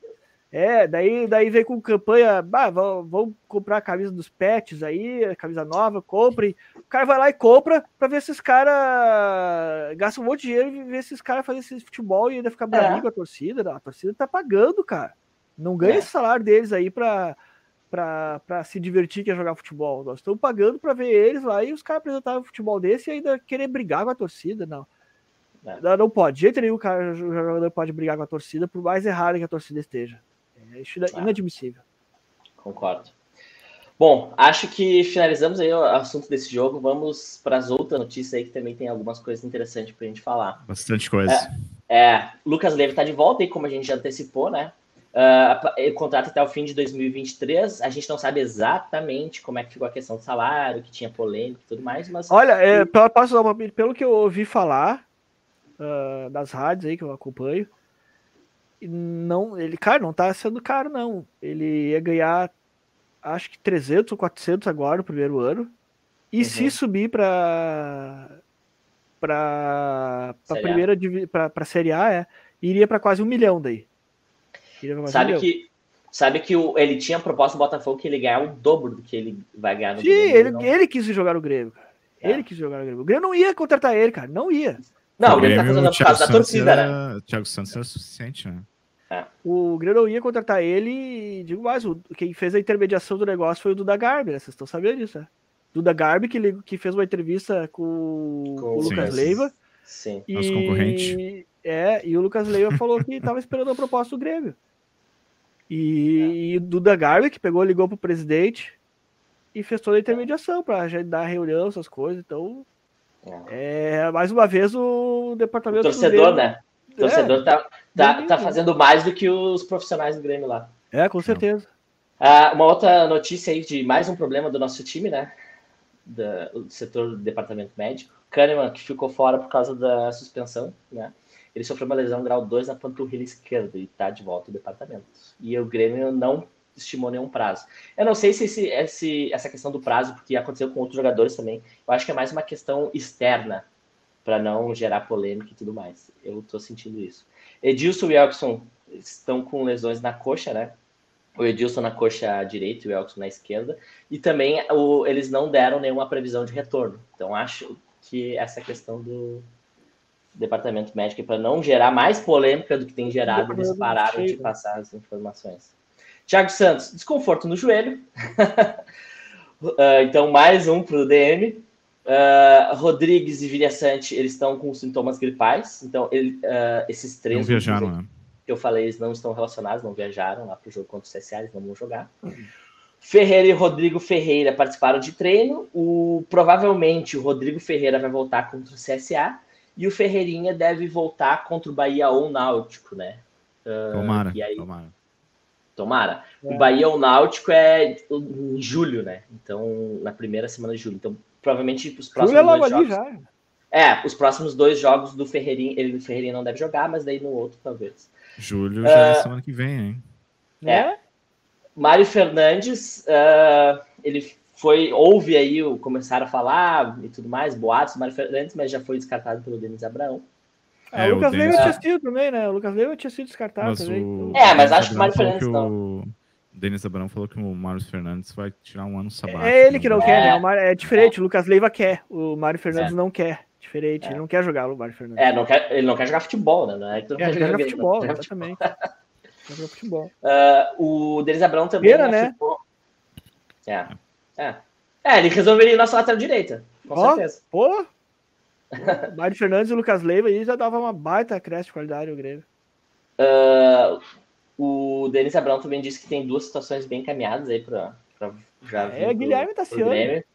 É, daí, daí vem com campanha, bah, vamos comprar a camisa dos pets aí, a camisa nova, compre. O cara vai lá e compra pra ver se esses caras gastam um monte de dinheiro e ver se esses caras fazem esse futebol e ainda ficar bravinho é. com a torcida. Não, a torcida tá pagando, cara. Não ganha é. esse salário deles aí pra, pra, pra se divertir, que é jogar futebol. Nós estamos pagando pra ver eles lá e os caras apresentarem um futebol desse e ainda querer brigar com a torcida, não. É. Não, não pode, de jeito nenhum o cara, o jogador pode brigar com a torcida, por mais errado que a torcida esteja. É inadmissível. Concordo. Bom, acho que finalizamos aí o assunto desse jogo. Vamos para as outras notícias aí, que também tem algumas coisas interessantes para a gente falar. Bastante coisa. É, é Lucas Leiva está de volta, e como a gente já antecipou, né? Uh, ele contrata até o fim de dois mil e vinte e três. A gente não sabe exatamente como é que ficou a questão do salário, que tinha polêmica e tudo mais, mas... Olha, é, posso, pelo que eu ouvi falar uh, das rádios aí que eu acompanho, não, ele, cara, não tá sendo caro, não. Ele ia ganhar, acho que trezentos ou quatrocentos agora no primeiro ano. E uhum. se subir para para para primeira para para Série A, é, iria para quase um milhão daí. Sabe um que sabe que o, ele tinha proposta do Botafogo que ele ganhar o dobro do que ele vai ganhar no Sim, Grêmio. ele, não... ele quis jogar no Grêmio, cara. É. Ele quis jogar no Grêmio. O Grêmio não ia contratar ele, cara. Não ia. Não, o Grêmio, ele tá fazendo por causa da torcida, era, né? O Thiago Santos era suficiente, né? É. O Grêmio não ia contratar ele e, digo mais, o, quem fez a intermediação do negócio foi o Duda Garbi, né? Vocês estão sabendo disso, né? Duda Garbi, que, que fez uma entrevista com, com o Lucas sim. Leiva. Sim. E, nosso concorrente. É, e o Lucas Leiva falou que estava esperando a proposta do Grêmio. E, é. e o Duda Garbi, que pegou, ligou pro presidente e fez toda a intermediação para agendar reunião, essas coisas. Então, é. É, mais uma vez, o departamento o torcedor, do Grêmio, né? O torcedor é, tá, tá, tá fazendo mais do que os profissionais do Grêmio lá. É, com certeza. Ah, uma outra notícia aí de mais um problema do nosso time, né? Da, do setor do departamento médico. Kahneman, que ficou fora por causa da suspensão, né? Ele sofreu uma lesão grau dois na panturrilha esquerda e tá de volta ao departamento. E o Grêmio não estimou nenhum prazo. Eu não sei se esse, esse, essa questão do prazo, porque aconteceu com outros jogadores também, eu acho que é mais uma questão externa, para não gerar polêmica e tudo mais. Eu tô sentindo isso. Edilson e Elkson estão com lesões na coxa, né? O Edilson na coxa direita e o Elkson na esquerda. E também o, eles não deram nenhuma previsão de retorno. Então acho que essa questão do departamento médico para não gerar mais polêmica do que tem gerado, eles pararam de passar as informações. Thiago Santos, desconforto no joelho. uh, então, mais um para o D M. Uh, Rodrigues e Vilhaçante, eles estão com sintomas gripais. Então, ele, uh, esses três... Não viajaram, né? Que eu falei, eles não estão relacionados, não viajaram lá para o jogo contra o C S A, eles não vão jogar. Uhum. Ferreira e Rodrigo Ferreira participaram de treino. O, provavelmente o Rodrigo Ferreira vai voltar contra o C S A e o Ferreirinha deve voltar contra o Bahia ou o Náutico, né? Uh, tomara, e aí, tomara. Tomara. É. O Bahia ou o Náutico é em julho, né? Então, na primeira semana de julho. Então, provavelmente os próximos julho é dois logo jogos... ali já. É, os próximos dois jogos do Ferreirinha, ele do Ferreirinha não deve jogar, mas daí no outro talvez. Julho já uh, é semana que vem, hein? É. Mário Fernandes, uh, ele foi, houve aí, o, começaram a falar e tudo mais, boatos, Mário Fernandes, mas já foi descartado pelo Denis Abraão. É, o Lucas Leiva Denis... tinha sido também, né? O Lucas Leiva tinha sido descartado mas também. O... É, mas o acho que o Mário Fernandes não. O Denis Abraão falou que o Mário Fernandes vai tirar um ano sabático. É ele que não é. quer, né? O Mário, é diferente, é. O Lucas Leiva quer, o Mário Fernandes é. não quer. Diferente, é. Ele não quer jogar o Mário Fernandes. É, não quer, ele não quer jogar futebol, né? Não é, então, quer jogar jogar futebol, não, exatamente. Quer jogar futebol. Uh, o Denis Abraão também Feira, né? Ficou... É. é. É, ele resolveria nossa lateral direita, com oh, certeza. Pô! O Mário Fernandes e o Lucas Leiva aí já dava uma baita cresce de qualidade o Grêmio. Uh, o Denis Abraão também disse que tem duas situações bem encaminhadas aí para já É, Guilherme Tassiano.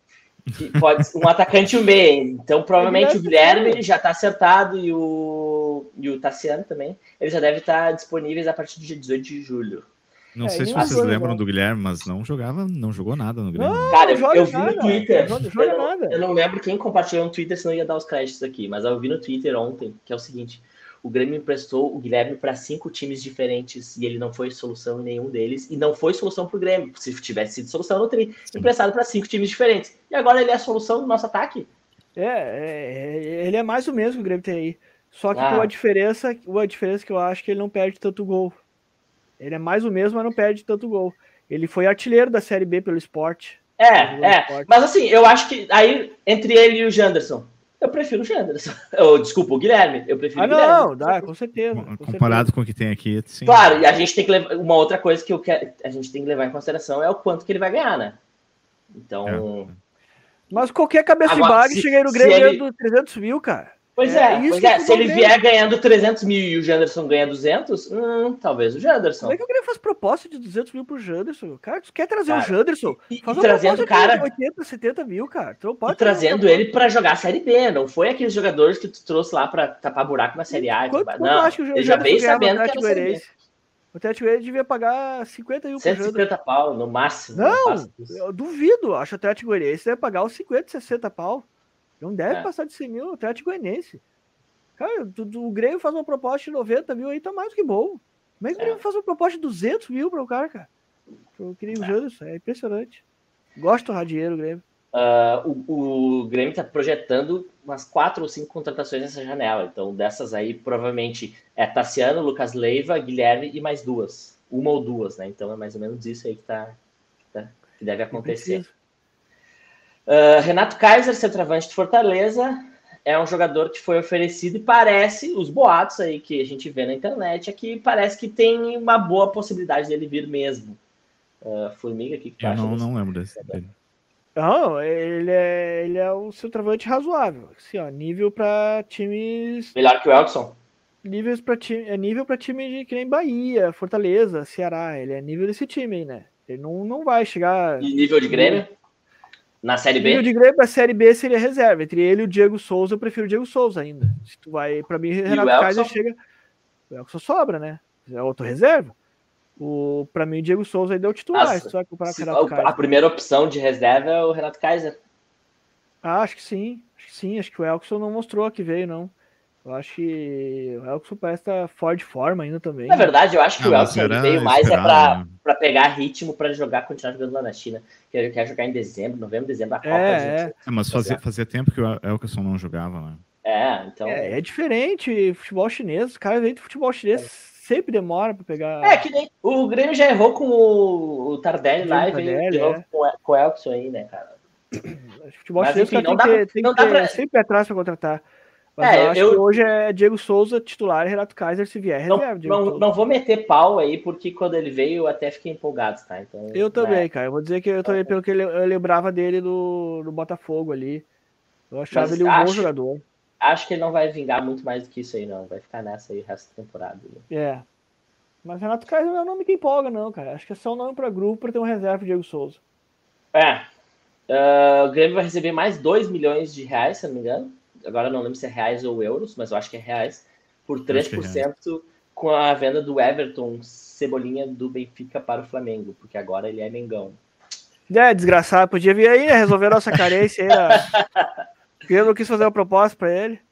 Pode um atacante e um meia. Então, provavelmente é o Guilherme já está acertado e o, e o Tassiano também. Eles já devem estar disponíveis a partir do dia dezoito de julho. Não é, sei se vocês lembram do Guilherme, mas não jogava, não jogou nada no Grêmio. Não, Cara, eu, eu vi nada, no Twitter. Não eu, joga não, nada. eu não lembro quem compartilhou no Twitter, senão ia dar os créditos aqui. Mas eu vi no Twitter ontem, que é o seguinte: o Grêmio emprestou o Guilherme para cinco times diferentes e ele não foi solução em nenhum deles. E não foi solução para o Grêmio. Se tivesse sido solução no Tri, emprestado para cinco times diferentes. E agora ele é a solução do nosso ataque. É, é, ele é mais o mesmo que o Grêmio tem aí. Só que Ah. com a diferença, uma diferença que eu acho que ele não perde tanto gol. Ele é mais o mesmo, mas não perde tanto gol. Ele foi artilheiro da Série B pelo Sport. É, é. Sport. Mas assim, eu acho que aí, entre ele e o Janderson, eu prefiro o Janderson. Eu, desculpa, o Guilherme. Eu prefiro ah, o Guilherme. Não, dá, com certeza. Com Comparado certeza. com o que tem aqui, sim. Claro, e a gente tem que levar. Uma outra coisa que eu quero, a gente tem que levar em consideração é o quanto que ele vai ganhar, né? Então. É. Mas qualquer cabeça Agora, de bag se, chega aí no Grêmio ele... ganhando trezentos mil, cara. Pois é, é, isso pois é. se ele Grêmio. vier ganhando trezentos mil e o Janderson ganha duzentos, hum, talvez o Janderson. Como é que o Grêmio faz proposta de duzentos mil pro Janderson? Cara, tu quer trazer cara, o Janderson? E, faz e uma trazendo o proposta cara. de oitenta, setenta mil, cara. Tu pode e trazendo ele para jogar a Série B. Não foi aqueles jogadores que tu trouxe lá para tapar buraco na Série A. Quanto, quanto não, acho que o ele já veio sabendo que era Série B. O Atlético Goianiense devia pagar cinquenta mil por cento e cinquenta pau, no máximo. Não, não eu duvido. Acho que o Atlético Goianiense deve pagar os cinquenta, sessenta pau. Não deve é. passar de cem mil o Atlético Goianiense. Cara, tu, tu, o Grêmio faz uma proposta de noventa mil aí, tá mais do que bom. Como é que o Grêmio é. faz uma proposta de duzentos mil para o cara, cara? Eu queria o Janderson, é impressionante. Gosto do radieiro, o Grêmio. Uh, o, o Grêmio está projetando umas quatro ou cinco contratações nessa janela. Então, dessas aí, provavelmente é Tassiano, Lucas Leiva, Guilherme e mais duas. Uma ou duas, né? Então, é mais ou menos isso aí que, tá, que, tá, que deve acontecer. Uh, Renato Kaiser, centroavante de Fortaleza, é um jogador que foi oferecido e parece, os boatos aí que a gente vê na internet, é que parece que tem uma boa possibilidade dele vir mesmo. Uh, Formiga, o que, que tu Eu acha não, desse? não lembro desse dele. Não, ele é, ele é um centroavante razoável. Assim, ó, nível para times. Melhor que o Elkson? Níveis para time, é nível para time de que nem Bahia, Fortaleza, Ceará. Ele é nível desse time aí, né? Ele não, não vai chegar. E nível de Grêmio? Na Série B? Nível de Grêmio, a Série B seria reserva. Entre ele e o Diego Souza, eu prefiro o Diego Souza ainda. Se tu vai, para mim, Renato Kaiser chega. O Elkson sobra, né? É outro reserva. O, pra mim, o Diego Souza aí deu titular. Nossa, se vai comparar se, com o Renato a, Kaiser. a primeira opção de reserva é o Renato Kaiser. Ah, acho que sim. Acho que sim. Acho que o Elkson não mostrou que veio, não. Eu acho que o Elkson parece estar fora de forma ainda também. Na verdade, eu acho que ah, o Elkson veio mais esperado, é pra, né? pra pegar ritmo pra jogar, continuar jogando lá na China. Que ele quer jogar em dezembro, novembro, dezembro, a Copa. É, a gente... é, mas fazia, fazia tempo que o Elkson não jogava, né? É, então... É, é diferente. Futebol chinês, os caras vêm do futebol chinês, é. sempre demora pra pegar... É, que nem... O Grêmio já errou com o, o Tardelli lá e veio de novo é. com, com o Elkson aí, né, cara? Futebol mas, chinês, enfim, cara, não tem dá que, pra, tem não que dá ter pra... sempre atrás pra contratar. Mas É, eu acho eu- que hoje é Diego Souza titular e Renato Kaiser se vier Não, reserva. Diego não, Souza. não vou meter pau aí, porque quando ele veio eu até fiquei empolgado, tá? Então, Eu também, né, cara. Eu vou dizer que eu também, pelo que ele- eu lembrava dele do, do Botafogo ali. Eu achava Mas ele um bom acho- jogador. acho que ele não vai vingar muito mais do que isso aí, não. Vai ficar nessa aí o resto da temporada. né? É. Mas Renato Kaiser não é um nome que empolga, não, cara. Acho que é só um nome pra grupo pra ter um reserva pro Diego Souza. É. ah, o Grêmio vai receber mais dois milhões de reais, se eu não me engano. Agora eu não lembro se é reais ou euros, mas eu acho que é reais. Por três por cento com a venda do Everton Cebolinha do Benfica para o Flamengo, porque agora ele é Mengão. É, desgraçado. Podia vir aí, né? Resolver a nossa carência aí. Ó. O Grêmio não quis fazer uma proposta pra ele.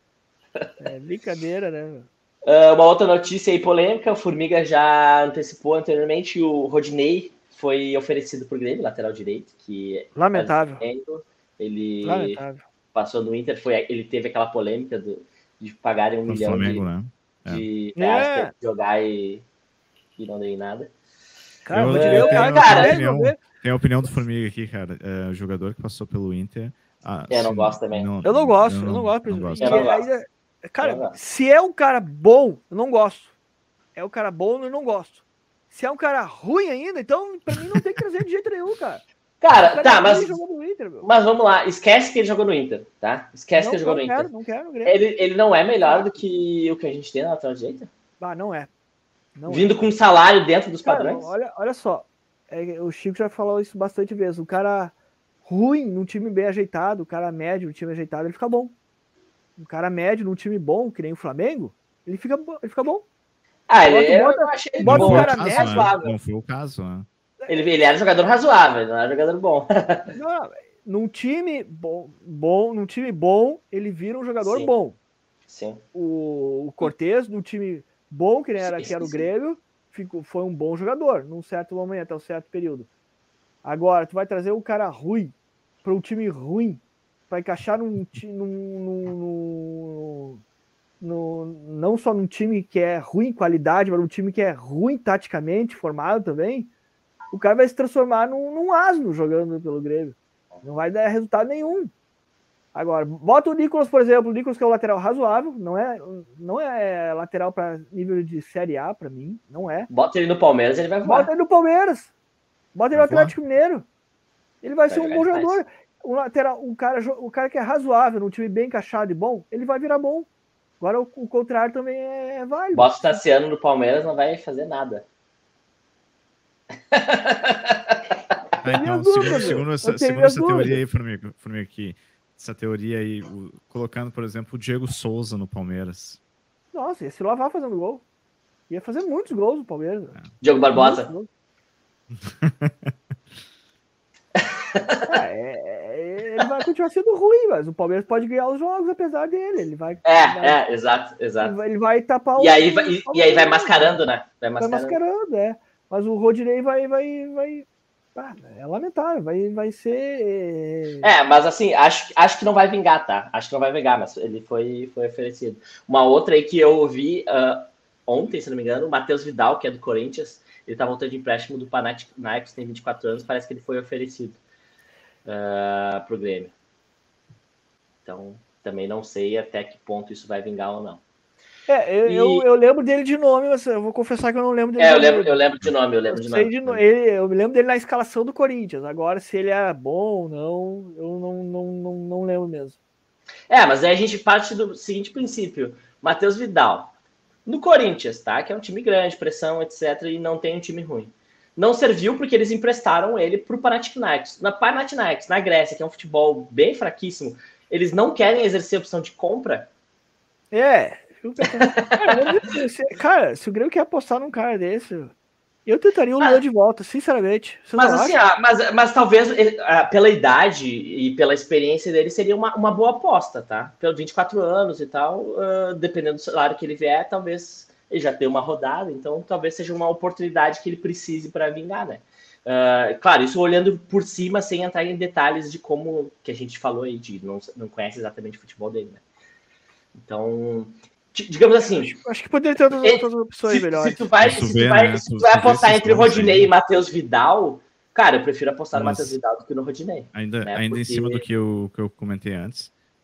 É brincadeira, né? meu? Ah, uma outra notícia aí polêmica, o Formiga já antecipou anteriormente, o Rodinei foi oferecido por Grêmio, lateral direito, que Lamentável. ele Lamentável. passou no Inter, foi, ele teve aquela polêmica do, de pagarem um No milhão Flamengo, de, né? de É. reais É. pra jogar e, e não dei nada. Cara, Eu- o Rodinei é o eu cara tenho que uma quer opinião. resolver. Tem a opinião do Formiga aqui, cara. É, o jogador que passou pelo Inter. Ah, Eu não sim, gosto também. Eu não gosto, eu não, gosto. não gosto. Eu não E gosto. ainda- cara, Eu não gosto. se é um cara bom, eu não gosto. É um cara bom, eu não gosto. Se é um cara ruim ainda, então pra mim não tem que trazer de jeito nenhum, cara. O Cara, cara tá, é mas, ruim jogando no Inter, meu. mas vamos lá, esquece que ele jogou no Inter, tá? Esquece não, que ele jogou não no quero, Inter. não quero, não quero. Ele, ele não é melhor do que o que a gente tem na lateral direita? Ah, não é. Não Vindo com um salário dentro dos é. Cara, padrões? olha, olha só. É, o Chico já falou isso bastante vezes. O cara ruim num time bem ajeitado, o cara médio num time ajeitado, ele fica bom. Um cara médio num time bom, que nem o Flamengo, ele fica, bo- ele fica bom. Ah, ele, Bota- eu bota- achei ele bota Não o bom. foi o cara caso, médio, né? razoável. Não foi o caso, né? Ele, ele era jogador razoável, não era jogador bom. Não, num time bom, bom, num time bom, ele vira um jogador Sim. bom. Sim. O, o Cortez, num time bom, que, nem era, Sim, que era o sim. Grêmio, ficou, foi um bom jogador, num certo momento, até um certo período. Agora, tu vai trazer um cara ruim para um time ruim, para encaixar num, ti- num, num, num, num- não só num time que é ruim em qualidade, mas num time que é ruim taticamente formado também, o cara vai se transformar num, num asno jogando pelo Grêmio. Não vai dar resultado nenhum. Agora, bota o Nicolas, por exemplo, o Nicolas que é o lateral razoável, não é, não é lateral para nível de Série A para mim, não é. Bota ele no Palmeiras, ele vai voar. Bota ele no Palmeiras. Bota ele no Vai voar. Atlético Mineiro. Ele vai, Vai ser um jogar bom demais. jogador. Um lateral, um cara, o cara que é razoável, num time bem encaixado e bom, ele vai virar bom. Agora o, o contrário também é, é válido. Bota o Tassiano no Palmeiras, não vai fazer nada. Ah, então, minhas dúvidas, segundo, segundo meu. essa, Eu tenho segundo minhas essa teoria dúvidas. aí, Formiga, Formiga, aqui, essa teoria aí, o- colocando, por exemplo, o Diego Souza no Palmeiras. Nossa, ia se lavar fazendo gol. Ia fazer muitos gols no Palmeiras. Diogo Barbosa. Muitos gols. Ah, é- é- ele vai continuar sendo ruim, mas o Palmeiras pode ganhar os jogos apesar dele. Ele vai, É, vai- é, exato, ele exato. vai, ele vai tapar o. E aí, vai- e, o- e aí vai mascarando, né? Vai Vai mascarando. mascarando, é. Mas o Rodinei vai. vai, vai... Ah, é lamentável, vai, vai ser. É, mas assim, acho, acho que não vai vingar, tá? Acho que não vai vingar, mas ele foi, foi oferecido. Uma outra aí que eu ouvi ah, ontem, se não me engano, o Matheus Vidal, que é do Corinthians, ele tá voltando de empréstimo do Panathinaikos, tem vinte e quatro anos, parece que ele foi oferecido uh, pro Grêmio. Então, também não sei até que ponto isso vai vingar ou não. É, eu, E- eu, eu lembro dele de nome, mas eu vou confessar que eu não lembro dele. É, eu de lembro, nome. eu lembro de nome, eu lembro Eu de sei nome. de no- ele, eu me lembro dele na escalação do Corinthians. Agora, se ele é bom ou não, eu não, não, não, não lembro mesmo. É, mas aí a gente parte do seguinte princípio. Matheus Vidal, no Corinthians, tá? Que é um time grande, pressão, etcétera, e não tem um time ruim. Não serviu porque eles emprestaram ele pro Panathinaikos. Na Panathinaikos, na Grécia, que é um futebol bem fraquíssimo, eles não querem exercer a opção de compra. É. eu tentava- Cara, eu vou dizer, se- cara, se o Grêmio quer apostar num cara desse, eu tentaria o Mas- Luan de volta, sinceramente. Vocês Mas não assim, acham? ah, mas, mas talvez ele, ah, pela idade e pela experiência dele seria uma, uma boa aposta, tá? Pelos vinte e quatro anos e tal, ah, dependendo do salário que ele vier, talvez ele já tenha uma rodada, então talvez seja uma oportunidade que ele precise para vingar, né? Ah, claro, isso olhando por cima, sem entrar em detalhes de como que a gente falou aí, de não, não conhece exatamente o futebol dele, né? Então, di- digamos assim, Acho, acho que poderia ter outras, Ele- outras opções se, melhores. se tu vai, Tu se vê, tu vai, né? se tu Tu- vai tu vê apostar esses entre nomes Rodinei aí. e Matheus Vidal, cara, eu prefiro apostar no Mas- Matheus Vidal do que no Rodinei. Ainda, Né, ainda em porque- cima do que eu, que eu comentei antes,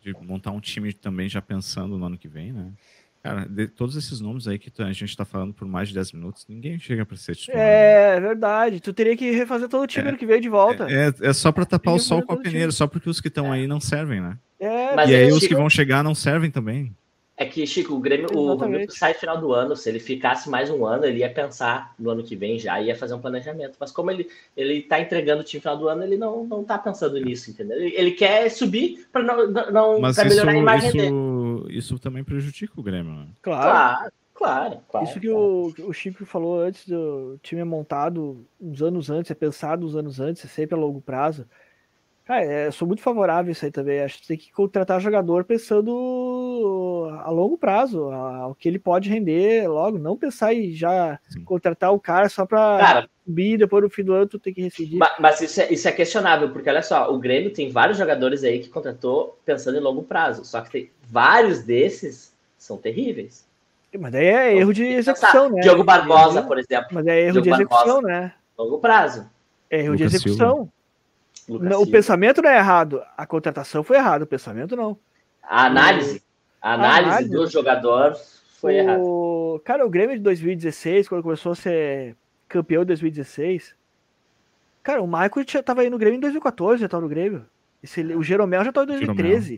de montar um time também já pensando no ano que vem, né? Cara, de todos esses nomes aí que a gente tá falando por mais de dez minutos, ninguém chega pra ser titular. É, né? Verdade. Tu teria que refazer todo o time é, ano que vem de volta. É, é, é só pra tapar o sol com a peneira, só porque os que estão é. aí não servem, né? É, Mas e é aí que, os Chico, que vão chegar não servem também. É que, Chico, o Grêmio, o Grêmio sai no final do ano. Se ele ficasse mais um ano, ele ia pensar no ano que vem já, ia fazer um planejamento. Mas como ele, ele tá entregando o time no final do ano, ele não, não tá pensando nisso, entendeu? Ele, ele quer subir para não, não Mas pra isso, melhorar a imagem isso, dele. Isso também prejudica o Grêmio, né? Claro. Claro, claro. claro isso que claro. o, o Chico falou antes, do time é montado uns anos antes, é pensado uns anos antes, é sempre a longo prazo. Cara, é, eu sou muito favorável a isso aí também. Acho que tem que contratar jogador pensando a longo prazo, ao que ele pode render logo. Não pensar em já Sim. contratar o cara só para subir, depois no fim do ano tu tem que rescindir. Mas, mas isso, é, isso é questionável, porque olha só, o Grêmio tem vários jogadores aí que contratou pensando em longo prazo. Só que tem vários desses são terríveis. Mas daí é erro de execução, né? Diogo Barbosa, por exemplo. Mas é erro Diogo de execução, Barbosa, né? Longo prazo. É erro Lucas de execução. Silva. Não, o pensamento não é errado, a contratação foi errada, o pensamento não. A análise, a análise, a análise do jogador foi errada. Cara, o Grêmio de dois mil e dezesseis, quando começou a ser campeão de dois mil e dezesseis, cara, o Michael já tava aí no Grêmio em dois mil e quatorze, já tava no Grêmio. Esse, o Jeromel já tava em dois mil e treze.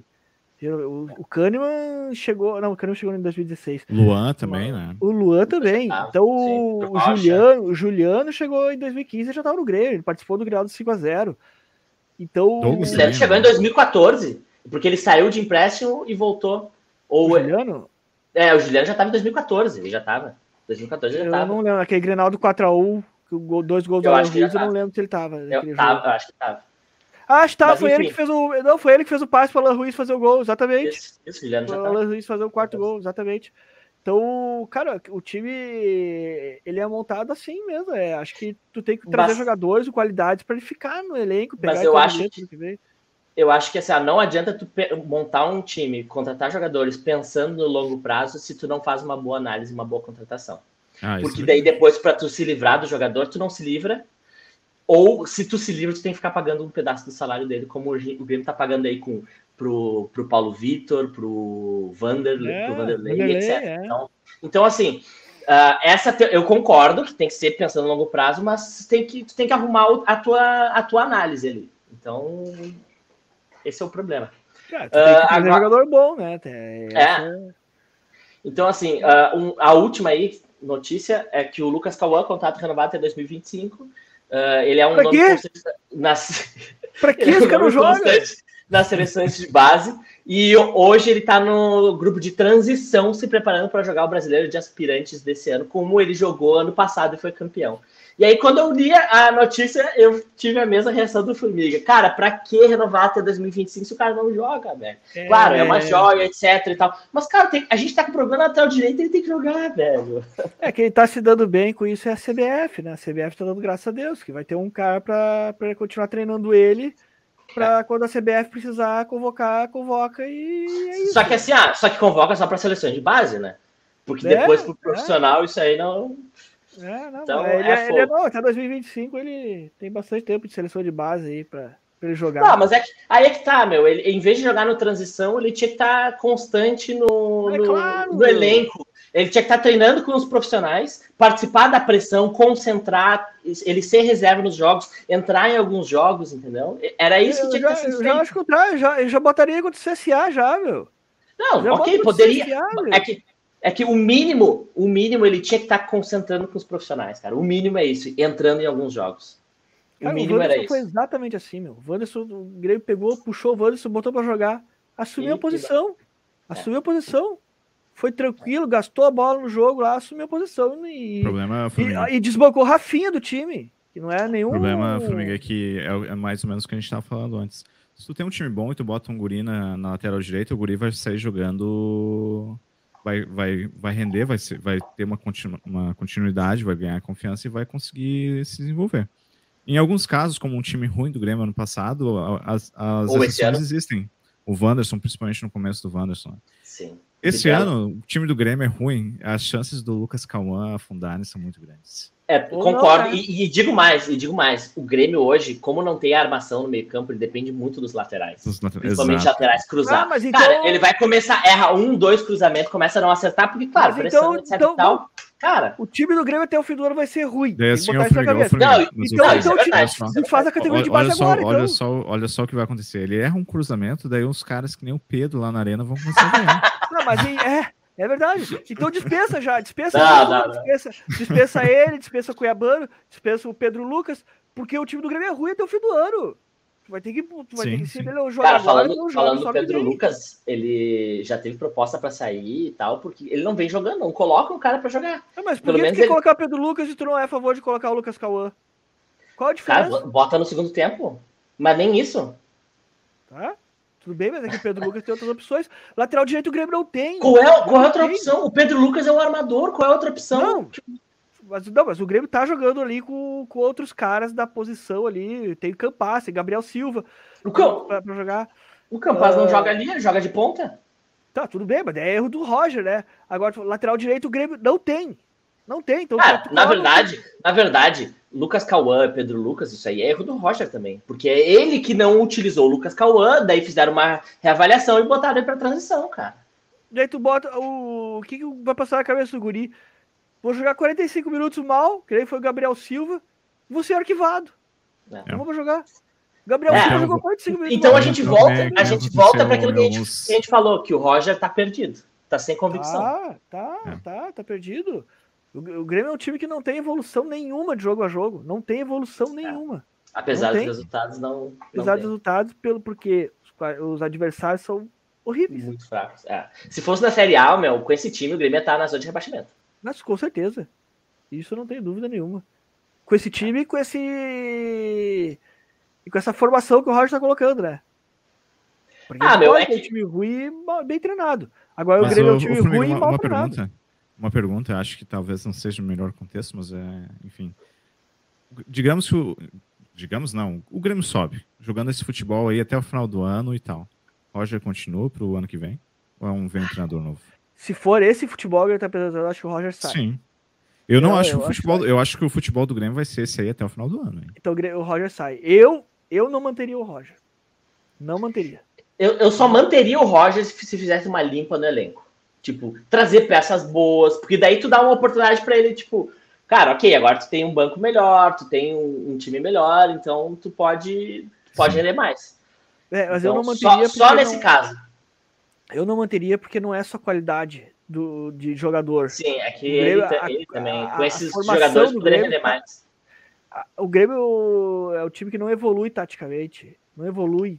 O, o Kahneman chegou. Não, o Kahneman chegou em dois mil e dezesseis. Luan também, né? O Luan também. Então o, o, Juliano, o Juliano chegou em dois mil e quinze e já tava no Grêmio. Ele participou do Grenal do cinco a zero. Então. O Juliano chegou em dois mil e quatorze, porque ele saiu de empréstimo e voltou. Ou, o Juliano? É, o Juliano já tava em dois mil e quatorze. Ele já tava. dois mil e quatorze ele já eu tava. Eu não lembro. Aquele Grenal do quatro a um, dois gols do Alan Ruiz, eu não lembro se ele tava. Eu, tava, eu acho que tava. Ah, acho que tá, foi ele que fez o. Não, foi ele que fez o passe para o Alan Ruiz fazer o gol, exatamente. Isso, isso Juliano já o Alan Ruiz fazer o quarto gol, exatamente. Então, cara, o time ele é montado assim mesmo. É, acho que tu tem que trazer mas, jogadores de qualidade para ele ficar no elenco, pegar mas eu acho que, que vem. Eu acho que assim, não adianta tu montar um time, contratar jogadores pensando no longo prazo se tu não faz uma boa análise, uma boa contratação. Ah, Porque daí é depois, para tu se livrar do jogador, tu não se livra. Ou se tu se livra, tu tem que ficar pagando um pedaço do salário dele, como o Grêmio tá pagando aí com, pro, pro Paulo Vitor, pro Vanderlei, é, pro Vanderlei, Vanderlei etcétera. É. Então, então, assim, uh, essa te... eu concordo que tem que ser pensando no longo prazo, mas tem que, tu tem que arrumar a tua, a tua análise ali. Então, esse é o problema. Cara, tu tem que ter uh, um jogador bom, né? É. é. Então, assim, uh, um, a última aí, notícia, é que o Lucas Cauã, contrato renovado até dois mil e vinte e cinco. Uh, ele é um pra nome quê? constante nas... Pra que esse cara não joga? Nas seleções de base. E hoje ele tá no grupo de transição, se preparando para jogar o Brasileiro de Aspirantes desse ano, como ele jogou ano passado e foi campeão. E aí, quando eu li a notícia, eu tive a mesma reação do Formiga. Cara, pra que renovar até dois mil e vinte e cinco se o cara não joga, velho? É... Claro, é uma joia, etc e tal. Mas, cara, tem... a gente tá com problema na lateral direita, ele tem que jogar, velho. É, quem tá se dando bem com isso é a C B F, né? A C B F tá dando graças a Deus, que vai ter um cara pra, pra continuar treinando ele, pra é. quando a C B F precisar convocar, convoca e é isso. Só que assim, ah, só que convoca só pra seleção de base, né? Porque é, depois pro profissional, é. isso aí não... É, não, então, ele, é, ele é não, até dois mil e vinte e cinco ele tem bastante tempo de seleção de base aí pra, pra ele jogar. Não, mas é que, aí é que tá, meu. Ele, em vez de jogar no transição, ele tinha que estar tá constante no, é, no, claro, no elenco. Ele tinha que estar tá treinando com os profissionais, participar da pressão, concentrar, ele ser reserva nos jogos, entrar em alguns jogos, entendeu? Era isso que tinha já, que ter sido feito. feito. Eu acho que eu já, eu já botaria contra o C S A já, meu. Não, já ok, poderia. C S A, é que É que o mínimo, o mínimo ele tinha que estar concentrando com os profissionais, cara. O mínimo é isso, entrando em alguns jogos. O cara, mínimo o era isso. Foi exatamente assim, meu. O Wanderson, o Grêmio pegou, puxou o Wanderson, botou pra jogar, assumiu e, a posição. Assumiu é. a posição. Foi tranquilo, gastou a bola no jogo lá, assumiu a posição. E, problema, e, e desbancou o Rafinha do time, que não é nenhum... O problema, Formiga, é que é, é mais ou menos o que a gente tava falando antes. Se tu tem um time bom e tu bota um guri na, na lateral direita, o guri vai sair jogando... Vai, vai, vai render, vai, ser, vai ter uma, continu, uma continuidade, vai ganhar confiança e vai conseguir se desenvolver. Em alguns casos, como um time ruim do Grêmio ano passado, as, as exceções existem. O Wanderson, principalmente no começo do Wanderson. Sim. Esse ano, o time do Grêmio é ruim. As chances do Lucas Cauã afundarem são muito grandes. É, Ou concordo. não, né? e, e digo mais, e digo mais. O Grêmio hoje, como não tem armação no meio campo, ele depende muito dos laterais. Dos later- Principalmente Exato. laterais cruzados. Ah, mas então- Cara, ele vai começar, erra um, dois cruzamentos, começa a não acertar, porque, claro, Mas pressão, então- etc então- e tal. Cara, O time do Grêmio até o fim do ano vai ser ruim. Daí Tem assim, que o botar isso na Formigão, o cabeça. Formigão. Não, mas o então- Formigão- então, então, verdade, time- isso é me faz a verdade. categoria de Olha base só, agora, olha, então. só, olha só o que vai acontecer. Ele erra um cruzamento, daí uns caras que nem o Pedro lá na arena vão começar a ganhar. Não, mas aí, é, é verdade. Então dispensa já, dispensa, Não, ele, não, não. dispensa, dispensa ele, dispensa o Cuiabano, dispensa o Pedro Lucas, porque o time do Grêmio é ruim até o fim do ano. Tu vai ter que, tu vai Sim, ter que se sim. ele não joga Cara, agora, falando, não joga falando só do no Pedro Grêmio. Lucas, ele já teve proposta pra sair e tal, porque ele não vem jogando, não coloca o cara pra jogar. Ah, mas por Pelo que tu menos quer ele- colocar o Pedro Lucas e tu não é a favor de colocar o Lucas Cauã? Qual a Cara, diferença? bota no segundo tempo. Mas nem isso. Tá? Tudo bem, mas é que o Pedro Lucas tem outras opções. Lateral direito o Grêmio não tem. Qual é, qual é a outra Tem. opção? O Pedro Lucas é o armador, qual é a outra opção? Não, mas, não, mas o Grêmio tá jogando ali com, com outros caras da posição ali. Tem o Campas, tem Gabriel Silva O, Cam... pra, pra jogar. o Campas não Ah. joga ali, ele joga de ponta. Tá, tudo bem, mas é erro do Roger, né? Agora, lateral direito o Grêmio não tem. Não tem. Então, Cara, tu na coloca- verdade, na verdade, Lucas Cauã, Pedro Lucas, isso aí é erro do Roger também. Porque é ele que não utilizou o Lucas Cauã, daí fizeram uma reavaliação e botaram ele pra transição, cara. Daí tu bota o. O que, que vai passar na cabeça do Guri? Vou jogar quarenta e cinco minutos mal, que aí foi o Gabriel Silva, vou ser arquivado. É. Não vou pra jogar. Gabriel É, Silva então- jogou quarenta e cinco minutos Então mal. a gente Então, volta, é, a que gente aconteceu volta para aquilo que a gente, alguns- que a gente falou, que o Roger tá perdido, tá sem convicção. Tá, tá, É. tá, tá perdido. O, o Grêmio é um time que não tem evolução nenhuma de jogo a jogo. Não tem evolução nenhuma. Apesar Não dos tem. resultados não, não Apesar dos tem. resultados, pelo, porque os, os adversários são horríveis. Muito fracos. É. Se fosse na Série A, meu, com esse time, o Grêmio ia estar na zona de rebaixamento. Mas com certeza. Isso eu não tenho dúvida nenhuma. Com esse time e com esse. E com essa formação que o Roger tá colocando, né? Porque Ah, não meu, pode é ter um que- time ruim e bem treinado. Agora Mas o Grêmio é o- um time o Formiga, ruim e uma, mal uma treinado. pergunta. Uma pergunta, eu acho que talvez não seja o melhor contexto, mas é, enfim. Digamos que o. Digamos não, o Grêmio sobe, jogando esse futebol aí até o final do ano e tal. Roger continua pro ano que vem? Ou é um vem um treinador novo? Se for esse futebol que ele tá apresentando, eu acho que o Roger sai. Sim. Eu não Eu- acho eu que o acho futebol. que- Eu acho que o futebol do Grêmio vai ser esse aí até o final do ano. Hein? Então o Grê- o Roger sai. Eu, eu não manteria o Roger. Não manteria. Eu, eu só manteria o Roger se, se fizesse uma limpa no elenco. Tipo, trazer peças boas, porque daí tu dá uma oportunidade pra ele, tipo, cara, ok, agora tu tem um banco melhor, tu tem um, um time melhor, então tu pode, pode Sim. render mais. É, mas Então, eu não só, manteria só porque nesse não- caso. Eu não manteria porque não é só qualidade do, de jogador. Sim, é que O Grêmio, ele, ta- a- ele também, a- com a esses formação jogadores, do poderia Grêmio render tá- mais. O Grêmio é o time que não evolui taticamente. Não evolui.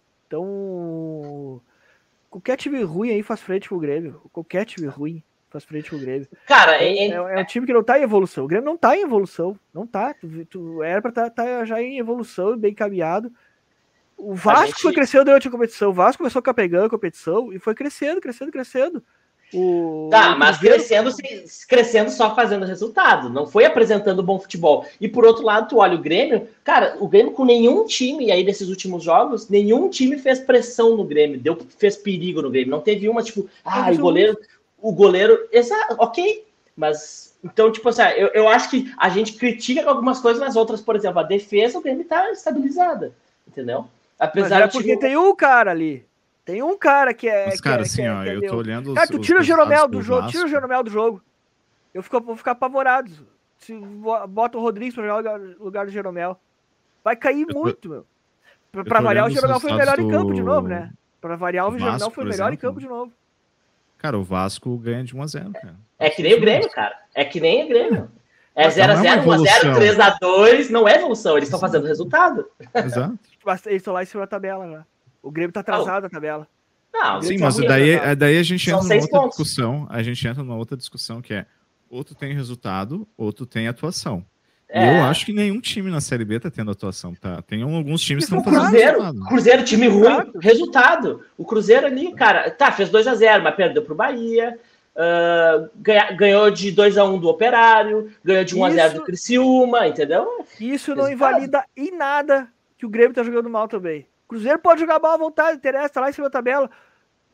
Então. Qualquer time ruim aí faz frente pro Grêmio. Qualquer time ruim faz frente pro Grêmio. Cara, É, em- é- é um time que não tá em evolução. O Grêmio não tá em evolução. Não tá. Tu, tu era pra estar tá, tá já em evolução, bem caminhado. O Vasco gente- foi crescendo durante a competição. O Vasco começou a pegar a competição e foi crescendo, crescendo, crescendo. O, Tá, o mas Cruzeiro- crescendo, sem- crescendo só fazendo resultado, não foi apresentando bom futebol. E por outro lado, tu olha o Grêmio, cara, o Grêmio com nenhum time aí desses últimos jogos, nenhum time fez pressão no Grêmio, deu, fez perigo no Grêmio. Não teve uma, tipo, ah, mas o o- goleiro, o goleiro, exato, ok, mas então, tipo assim, eu, eu acho que a gente critica algumas coisas, mas outras, por exemplo, a defesa, o Grêmio tá estabilizada, entendeu? Mas Apesar é de porque tem um cara ali. Tem um cara que é. Mas, que cara, é- assim, que é- ó, que é eu Deus. tô olhando os. Cara, tu os tira o Jeromel resultados do do jogo, Vasco. tira o Jeromel do jogo. Eu fico, vou ficar apavorado. Se bo- bota o Rodrigues pra jogar no lugar, lugar do Jeromel. Vai cair tô- muito, meu. Pra, eu pra tô variar, o olhando os Jeromel foi o melhor em resultados campo de do- novo, né? Pra variar, o do Jeromel Vasco, foi o por melhor em exemplo. campo de novo. Cara, o Vasco ganha de um a zero, cara. É que nem o Grêmio, cara. É que nem o Grêmio. É Mas não é uma zero a zero, um a zero, evolução. três a dois, não é evolução, eles estão fazendo resultado. Exato. Mas eles estão lá em cima da tabela já. O Grêmio tá atrasado na tabela. Não, Sim, tá mas ruim, daí, né? daí a gente São entra numa seis outra pontos. discussão. A gente entra numa outra discussão que é outro tem resultado, outro tem atuação. E É. eu acho que nenhum time na Série B tá tendo atuação, tá? Tem alguns times que O estão fazendo Cruzeiro, resultado. Cruzeiro, time ruim, Resultado. resultado. O Cruzeiro ali, cara, tá, fez dois a zero, mas perdeu pro Bahia. ah, ganha- ganhou de dois a um do Operário, ganhou de um a zero Isso- do Criciúma, entendeu? Isso não Resultado. invalida em nada que o Grêmio tá jogando mal também. O Cruzeiro pode jogar mal à vontade, interessa, tá lá em cima da tabela.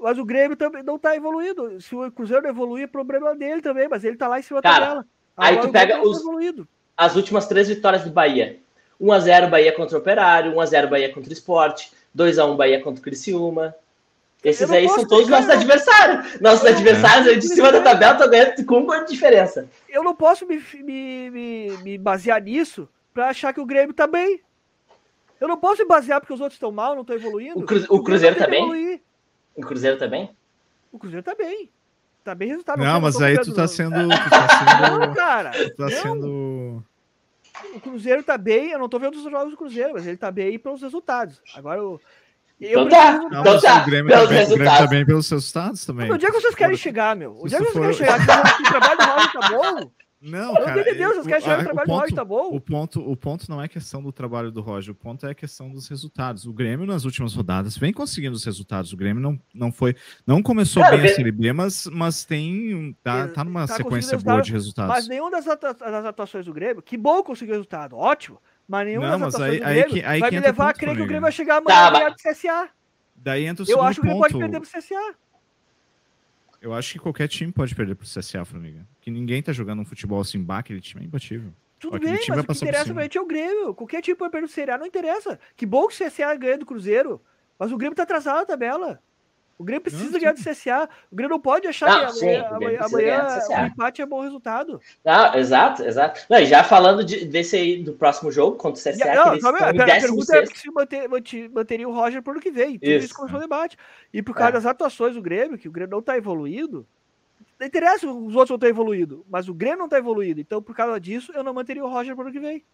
mas o Grêmio também não tá evoluindo. Se o Cruzeiro não evoluir, é problema dele também, mas ele tá lá em cima da Cara, tabela. aí Agora tu o Grêmio pega não os- tá evoluindo. As últimas três vitórias do Bahia. um a zero Bahia contra o Operário, um a zero Bahia contra o Sport, dois a um Bahia contra o Criciúma. Esses não aí posso são todos pegar, nossos eu- adversários. Nossos eu não adversários aí de posso cima da pegar. tabela estão ganhando com uma diferença. Eu não posso me, me, me, me basear nisso pra achar que o Grêmio tá bem. Eu não posso me basear porque os outros estão mal, não estão evoluindo. O, Cru- o Grêmio Cruzeiro tem tá que bem? evoluir. O Cruzeiro tá bem? O Cruzeiro tá bem. Tá bem resultado. Não, sei, mas tô aí copiando tu tá não. sendo. Tu tá Não, sendo. cara. Tu tá não. sendo. O Cruzeiro tá bem, eu não tô vendo os jogos do Cruzeiro, mas ele tá bem pelos resultados. Agora eu. Então eu tá. preciso- Não, Então mas tá, o Grêmio tá pelos bem, o Grêmio tá resultados. bem pelos resultados também. Onde é que vocês querem Se chegar, meu? Onde se é que tu vocês for- querem chegar? Que o trabalho do Roger tá bom? Não, Pelo cara. amor de Deus, vocês o- querem chegar no a- trabalho o do Roger ponto- tá bom? O ponto, o ponto não é questão do trabalho do Roger, o ponto é a questão dos resultados. O Grêmio, nas últimas rodadas, vem conseguindo os resultados. O Grêmio não, não foi. Não começou Cara, bem o a Série B, mas, mas tem. um- Tá, tá numa Tá sequência conseguindo boa resultado, de resultados. Mas nenhuma das, atua- das atuações do Grêmio, que bom conseguir resultado, ótimo. Mas nenhuma Não, das mas atuações aí- do aí Grêmio que- aí vai que me entra levar a ponto, crer que o Flamengo. Grêmio vai chegar amanhã Tá, e ganhar mas- do C S A. Daí entra o Eu segundo acho que o Grêmio pode ponto. perder pro C S A. Eu acho que qualquer time pode perder pro C S A, Flamengo. Que ninguém tá jogando um futebol assim, bah, aquele time é imbatível. Tudo Aquele bem, time vai mas o que passar por interessa cima. realmente é o Grêmio. Qualquer time pode perder o Série A, não interessa. Que bom que o C S A ganha do Cruzeiro, mas o Grêmio tá atrasado na tabela. O Grêmio precisa Não, ganhar sim. do C S A. O Grêmio não pode achar Não, que sim, amanhã, o Grêmio amanhã, precisa ganhar do amanhã C S o A. empate é bom resultado. Não, exato, exato. Não, e já falando de- desse aí do próximo jogo contra o C S A, E- que não, eles só a estão em a décimo pergunta é sexto. se manter, manter- manteria o Roger por ano que vem. Tudo isso, Isso. começou o debate. E por causa É. das atuações do Grêmio, que o Grêmio não tá evoluindo, não interessa os outros não estão evoluindo, mas o Grêmio não tá evoluindo. Então, por causa disso, eu não manteria o Roger por ano que vem.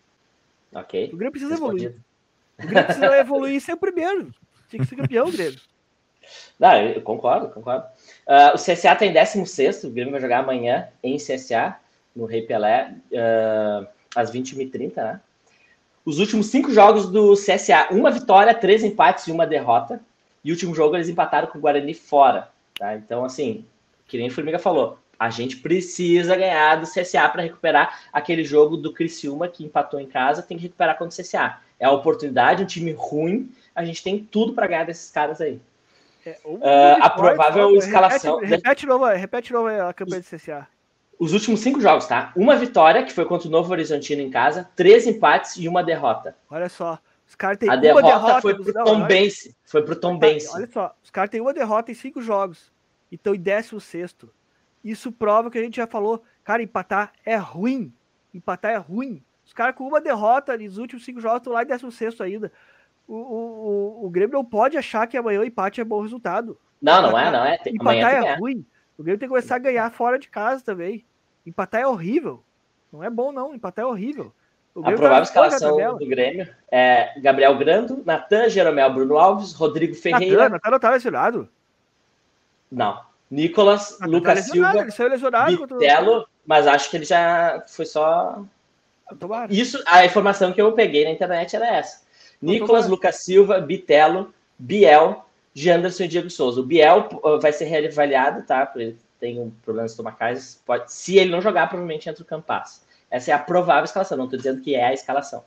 Ok. O Grêmio precisa evoluir. Respondido. O Grêmio precisa evoluir e ser o primeiro. Tinha que ser campeão, o Grêmio. Não, eu concordo, concordo. Ah, o C S A está em décimo sexto, o Grêmio vai jogar amanhã em C S A, no Rei Pelé, ah, às vinte e uma e trinta, né? Os últimos cinco jogos do C S A, uma vitória, três empates e uma derrota. E o último jogo eles empataram com o Guarani fora, tá? Então, assim, que nem o Formiga falou, a gente precisa ganhar do C S A para recuperar aquele jogo do Criciúma que empatou em casa, tem que recuperar contra o C S A. É a oportunidade, um time ruim, a gente tem tudo para ganhar desses caras aí. É, uma Ah, vitória, a provável só, escalação- Repete, repete, de novo, repete de novo a campanha do C S A. Os últimos cinco jogos, tá? Uma vitória, que foi contra o Novo Horizontino em casa, três empates e uma derrota. Olha só. Os caras têm A uma derrota, derrota. foi dos- pro não, Tom olha- Bense. Foi pro Tom Tá, Bense. olha só, os caras têm uma derrota em cinco jogos e estão em décimo sexto. Isso prova que a gente já falou, cara, empatar é ruim. Empatar é ruim. Os caras com uma derrota nos últimos cinco jogos estão lá em décimo sexto ainda. O, o, o, o Grêmio não pode achar que amanhã o empate é bom resultado. Não, não é, Empatar- não é. Tem, amanhã Empatar tem que é ganhar. ruim. O Grêmio tem que começar a ganhar fora de casa também. Empatar é horrível. Não é bom, não. Empatar é horrível. O A Grêmio provável tá fora da escalação tabela. do Grêmio é Gabriel Grando, Natan, Jeromel, Bruno Alves, Rodrigo Ferreira. Natan, Natan não tá lesionado. Não. Nicolas, Natan tá Lucas lesionado, Silva, ele saiu lesionado contra o- Bitelo, mas acho que ele já foi só. Tomara. Isso, a informação que eu peguei na internet era essa. Não, Nicolas, tomara. Lucas Silva, Bitelo, Biel, Janderson e Diego Souza. O Biel uh, vai ser reavaliado, tá? Porque ele tem um problema estomacais. Pode, se ele não jogar, provavelmente entra o Campas. Essa é a provável escalação. Não estou dizendo que é a escalação.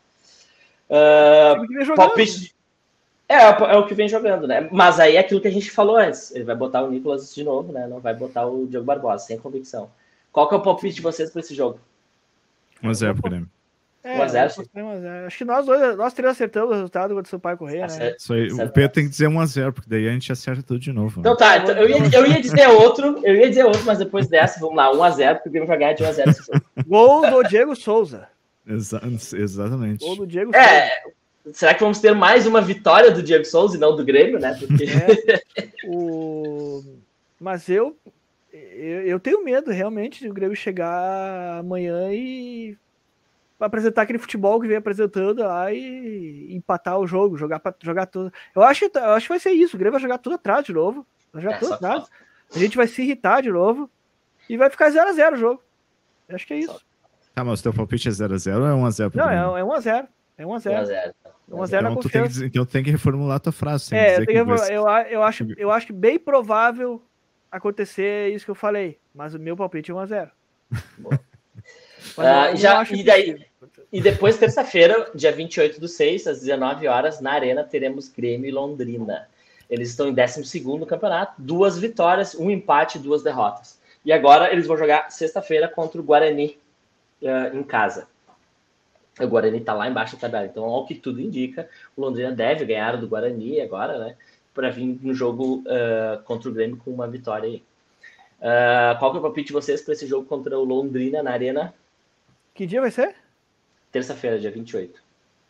Uh, Time que vem jogando. palpite. É, é o que vem jogando, né? Mas aí é aquilo que a gente falou antes. Ele vai botar o Nicolas de novo, né? Não vai botar o Diogo Barbosa, sem convicção. Qual que é o palpite de vocês para esse jogo? um a zero pro Grêmio. É, um a zero, eu postei um a zero. Acho que nós dois, nós três acertamos o resultado contra o Sampaio Correia, né? Acerta. Isso aí, Certo. o Pedro tem que dizer um a zero, porque daí a gente acerta tudo de novo. Então Né? tá, então, eu, ia, eu ia dizer outro, eu ia dizer outro, mas depois dessa, vamos lá, um a zero, porque o Grêmio vai ganhar de um a zero esse jogo. Gol do Diego Souza. Exa- exatamente. Gol do Diego Souza. É, será que vamos ter mais uma vitória do Diego Souza e não do Grêmio, né? Porque É, o... Mas eu, eu, eu tenho medo realmente de o Grêmio chegar amanhã e apresentar aquele futebol que vem apresentando lá e empatar o jogo, jogar pra, jogar tudo. Eu acho, que- eu acho que vai ser isso. O Grêmio vai jogar tudo atrás de novo. Vai jogar É, tudo só atrás. falta. A gente vai se irritar de novo e vai ficar zero a zero o jogo. Eu acho que é isso. Tá, mas o teu palpite é zero a zero ou é um a zero pro Não, Grêmio? é, é um a zero. É um a um a zero. zero. um a zero na Então tu, tem que, confiança. dizer- então tu tem que reformular a tua frase. Tem que É, dizer eu, tenho que que- vai- eu, eu, acho, eu acho que bem provável acontecer isso que eu falei, mas o meu palpite é um a zero. Boa. Mas Ah, eu- eu já- acho e daí- possível. E depois, terça-feira, dia vinte e oito do seis, às dezenove horas, na Arena, teremos Grêmio e Londrina. Eles estão em décimo segundo no campeonato, duas vitórias, um empate e duas derrotas. E agora eles vão jogar sexta-feira contra o Guarani uh, em casa. O Guarani está lá embaixo da tabela, então ao que tudo indica, o Londrina deve ganhar do Guarani agora, né? Para vir no jogo uh, contra o Grêmio com uma vitória aí. Uh, qual que é o palpite de vocês para esse jogo contra o Londrina na Arena? Que dia vai ser? Terça-feira, dia vinte e oito.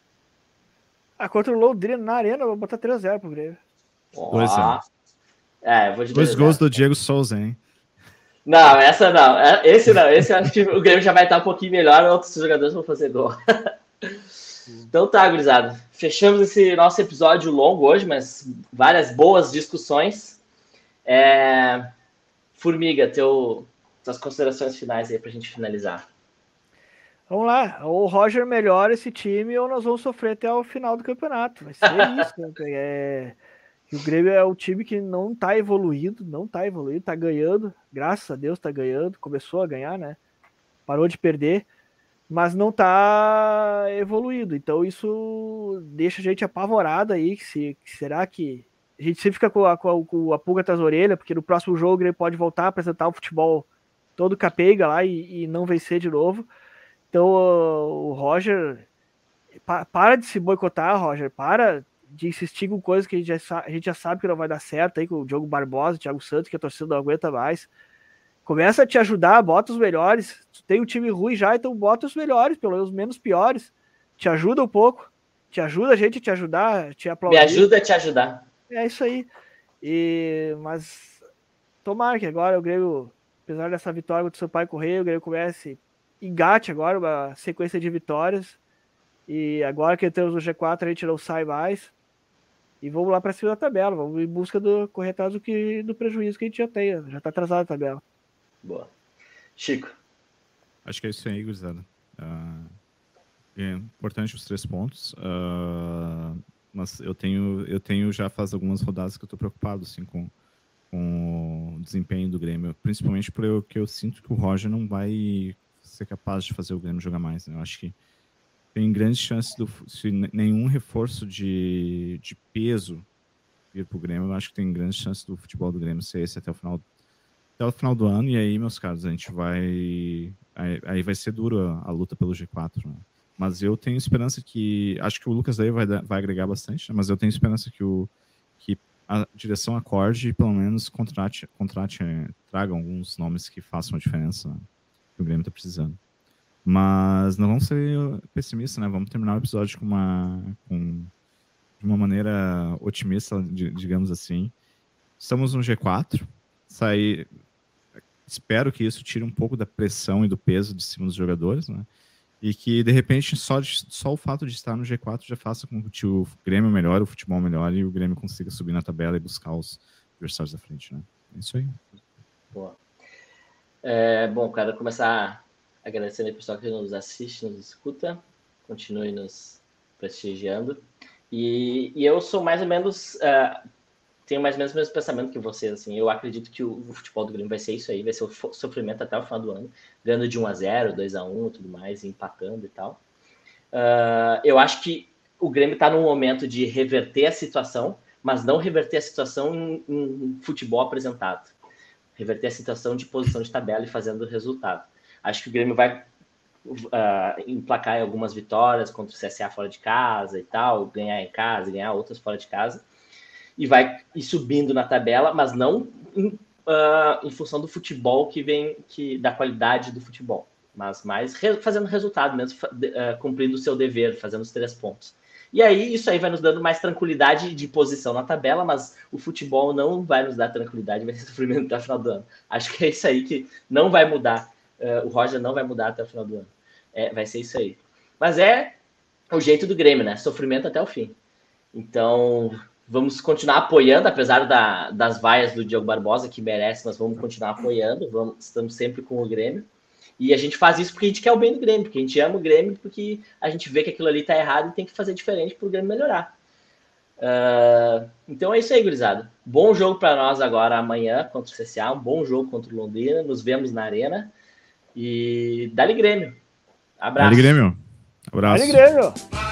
Ah, contra o Londrina na Arena, eu vou botar três a zero pro Grêmio. dois a zero. É, eu vou de dois gols do Diego Souza, hein? Não, essa não. Esse não. Esse eu acho que o Grêmio já vai estar um pouquinho melhor, outros jogadores vão fazer gol. Então tá, gurizada. Fechamos esse nosso episódio longo hoje, mas várias boas discussões. É... Formiga, teu... tuas considerações finais aí pra gente finalizar. Vamos lá. Ou o Roger melhora esse time ou nós vamos sofrer até o final do campeonato. Vai ser isso. Né? É... E o Grêmio é o time que não tá evoluindo, não tá evoluindo, tá ganhando, graças a Deus tá ganhando, começou a ganhar, né? Parou de perder, mas não tá evoluindo. Então isso deixa a gente apavorado aí, que se, que será que a gente sempre fica com a, com a, com a pulga atrás da orelha, porque no próximo jogo o Grêmio pode voltar a apresentar o futebol todo capenga lá e, e não vencer de novo. Então o Roger, pa, para de se boicotar, Roger, para de insistir com coisas que a gente, já, a gente já sabe que não vai dar certo aí com o Diogo Barbosa, o Thiago Santos, que a torcida não aguenta mais. Começa a te ajudar, bota os melhores. Tu tem um time ruim já, então bota os melhores, pelo menos menos piores. Te ajuda um pouco. Te ajuda a gente a te ajudar, te aplaudir. Me ajuda a te ajudar. É isso aí. E, mas tomara que agora o Grêmio, apesar dessa vitória contra o Sampaio Correia, o Grêmio comece, engate agora uma sequência de vitórias. E agora que temos o G quatro, a gente não sai mais. E vamos lá para cima da tabela, vamos em busca do correr atrás do, que, do prejuízo que a gente já tem, já está atrasado a tabela. Boa. Chico. Acho que é isso aí, gurizada. Uh, é importante os três pontos, uh, mas eu tenho, eu tenho já faz algumas rodadas que eu estou preocupado assim, com, com o desempenho do Grêmio, principalmente porque eu sinto que o Roger não vai ser capaz de fazer o Grêmio jogar mais. Né? Eu acho que tem grandes chances, do, se nenhum reforço de, de peso vir para o Grêmio, eu acho que tem grandes chances do futebol do Grêmio ser esse até o final, até o final do ano. E aí, meus caros, a gente vai... Aí, aí vai ser duro a, a luta pelo G quatro. Né? Mas eu tenho esperança que... Acho que o Lucas daí vai, vai agregar bastante, né? Mas eu tenho esperança que, o, que a direção acorde e pelo menos contrate, contrate, traga alguns nomes que façam a diferença, né? Que o Grêmio está precisando. Mas não vamos ser pessimistas, né? Vamos terminar o episódio com uma, com, de uma maneira otimista, digamos assim. Estamos no G quatro. Sair, espero que isso tire um pouco da pressão e do peso de cima dos jogadores, né? E que, de repente, só, de, só o fato de estar no G quatro já faça com que o Grêmio melhore, o futebol melhore e o Grêmio consiga subir na tabela e buscar os adversários da frente, né? É isso aí. Boa. É, bom, quero começar agradecendo ao pessoal que nos assiste, nos escuta, continue nos prestigiando. E, e eu sou mais ou menos, uh, tenho mais ou menos o mesmo pensamento que vocês, assim, eu acredito que o, o futebol do Grêmio vai ser isso aí, vai ser o sofrimento até o final do ano, ganhando de um a zero, dois a um, tudo mais, empatando e tal. Uh, eu acho que o Grêmio está num momento de reverter a situação, mas não reverter a situação em, em futebol apresentado. Reverter a situação de posição de tabela e fazendo resultado. Acho que o Grêmio vai uh, emplacar em algumas vitórias contra o C S A fora de casa e tal, ganhar em casa, ganhar outras fora de casa, e vai ir subindo na tabela, mas não em, uh, em função do futebol que vem, que, da qualidade do futebol, mas mais re, fazendo resultado mesmo, uh, cumprindo o seu dever, fazendo os três pontos. E aí, isso aí vai nos dando mais tranquilidade de posição na tabela, mas o futebol não vai nos dar tranquilidade, vai ser sofrimento até o final do ano. Acho que é isso aí que não vai mudar. Uh, o Roger não vai mudar até o final do ano. É, vai ser isso aí. Mas é o jeito do Grêmio, né? Sofrimento até o fim. Então, vamos continuar apoiando, apesar da, das vaias do Diogo Barbosa, que merece, mas vamos continuar apoiando. Vamos, estamos sempre com o Grêmio. E a gente faz isso porque a gente quer o bem do Grêmio, porque a gente ama o Grêmio, porque a gente vê que aquilo ali tá errado e tem que fazer diferente para o Grêmio melhorar. Uh, então é isso aí, gurizada. Bom jogo para nós agora amanhã contra o C S A, um bom jogo contra o Londrina. Nos vemos na Arena. E dá-lhe Grêmio. Abraço. Dá-lhe Grêmio. Abraço. Dá-lhe Grêmio.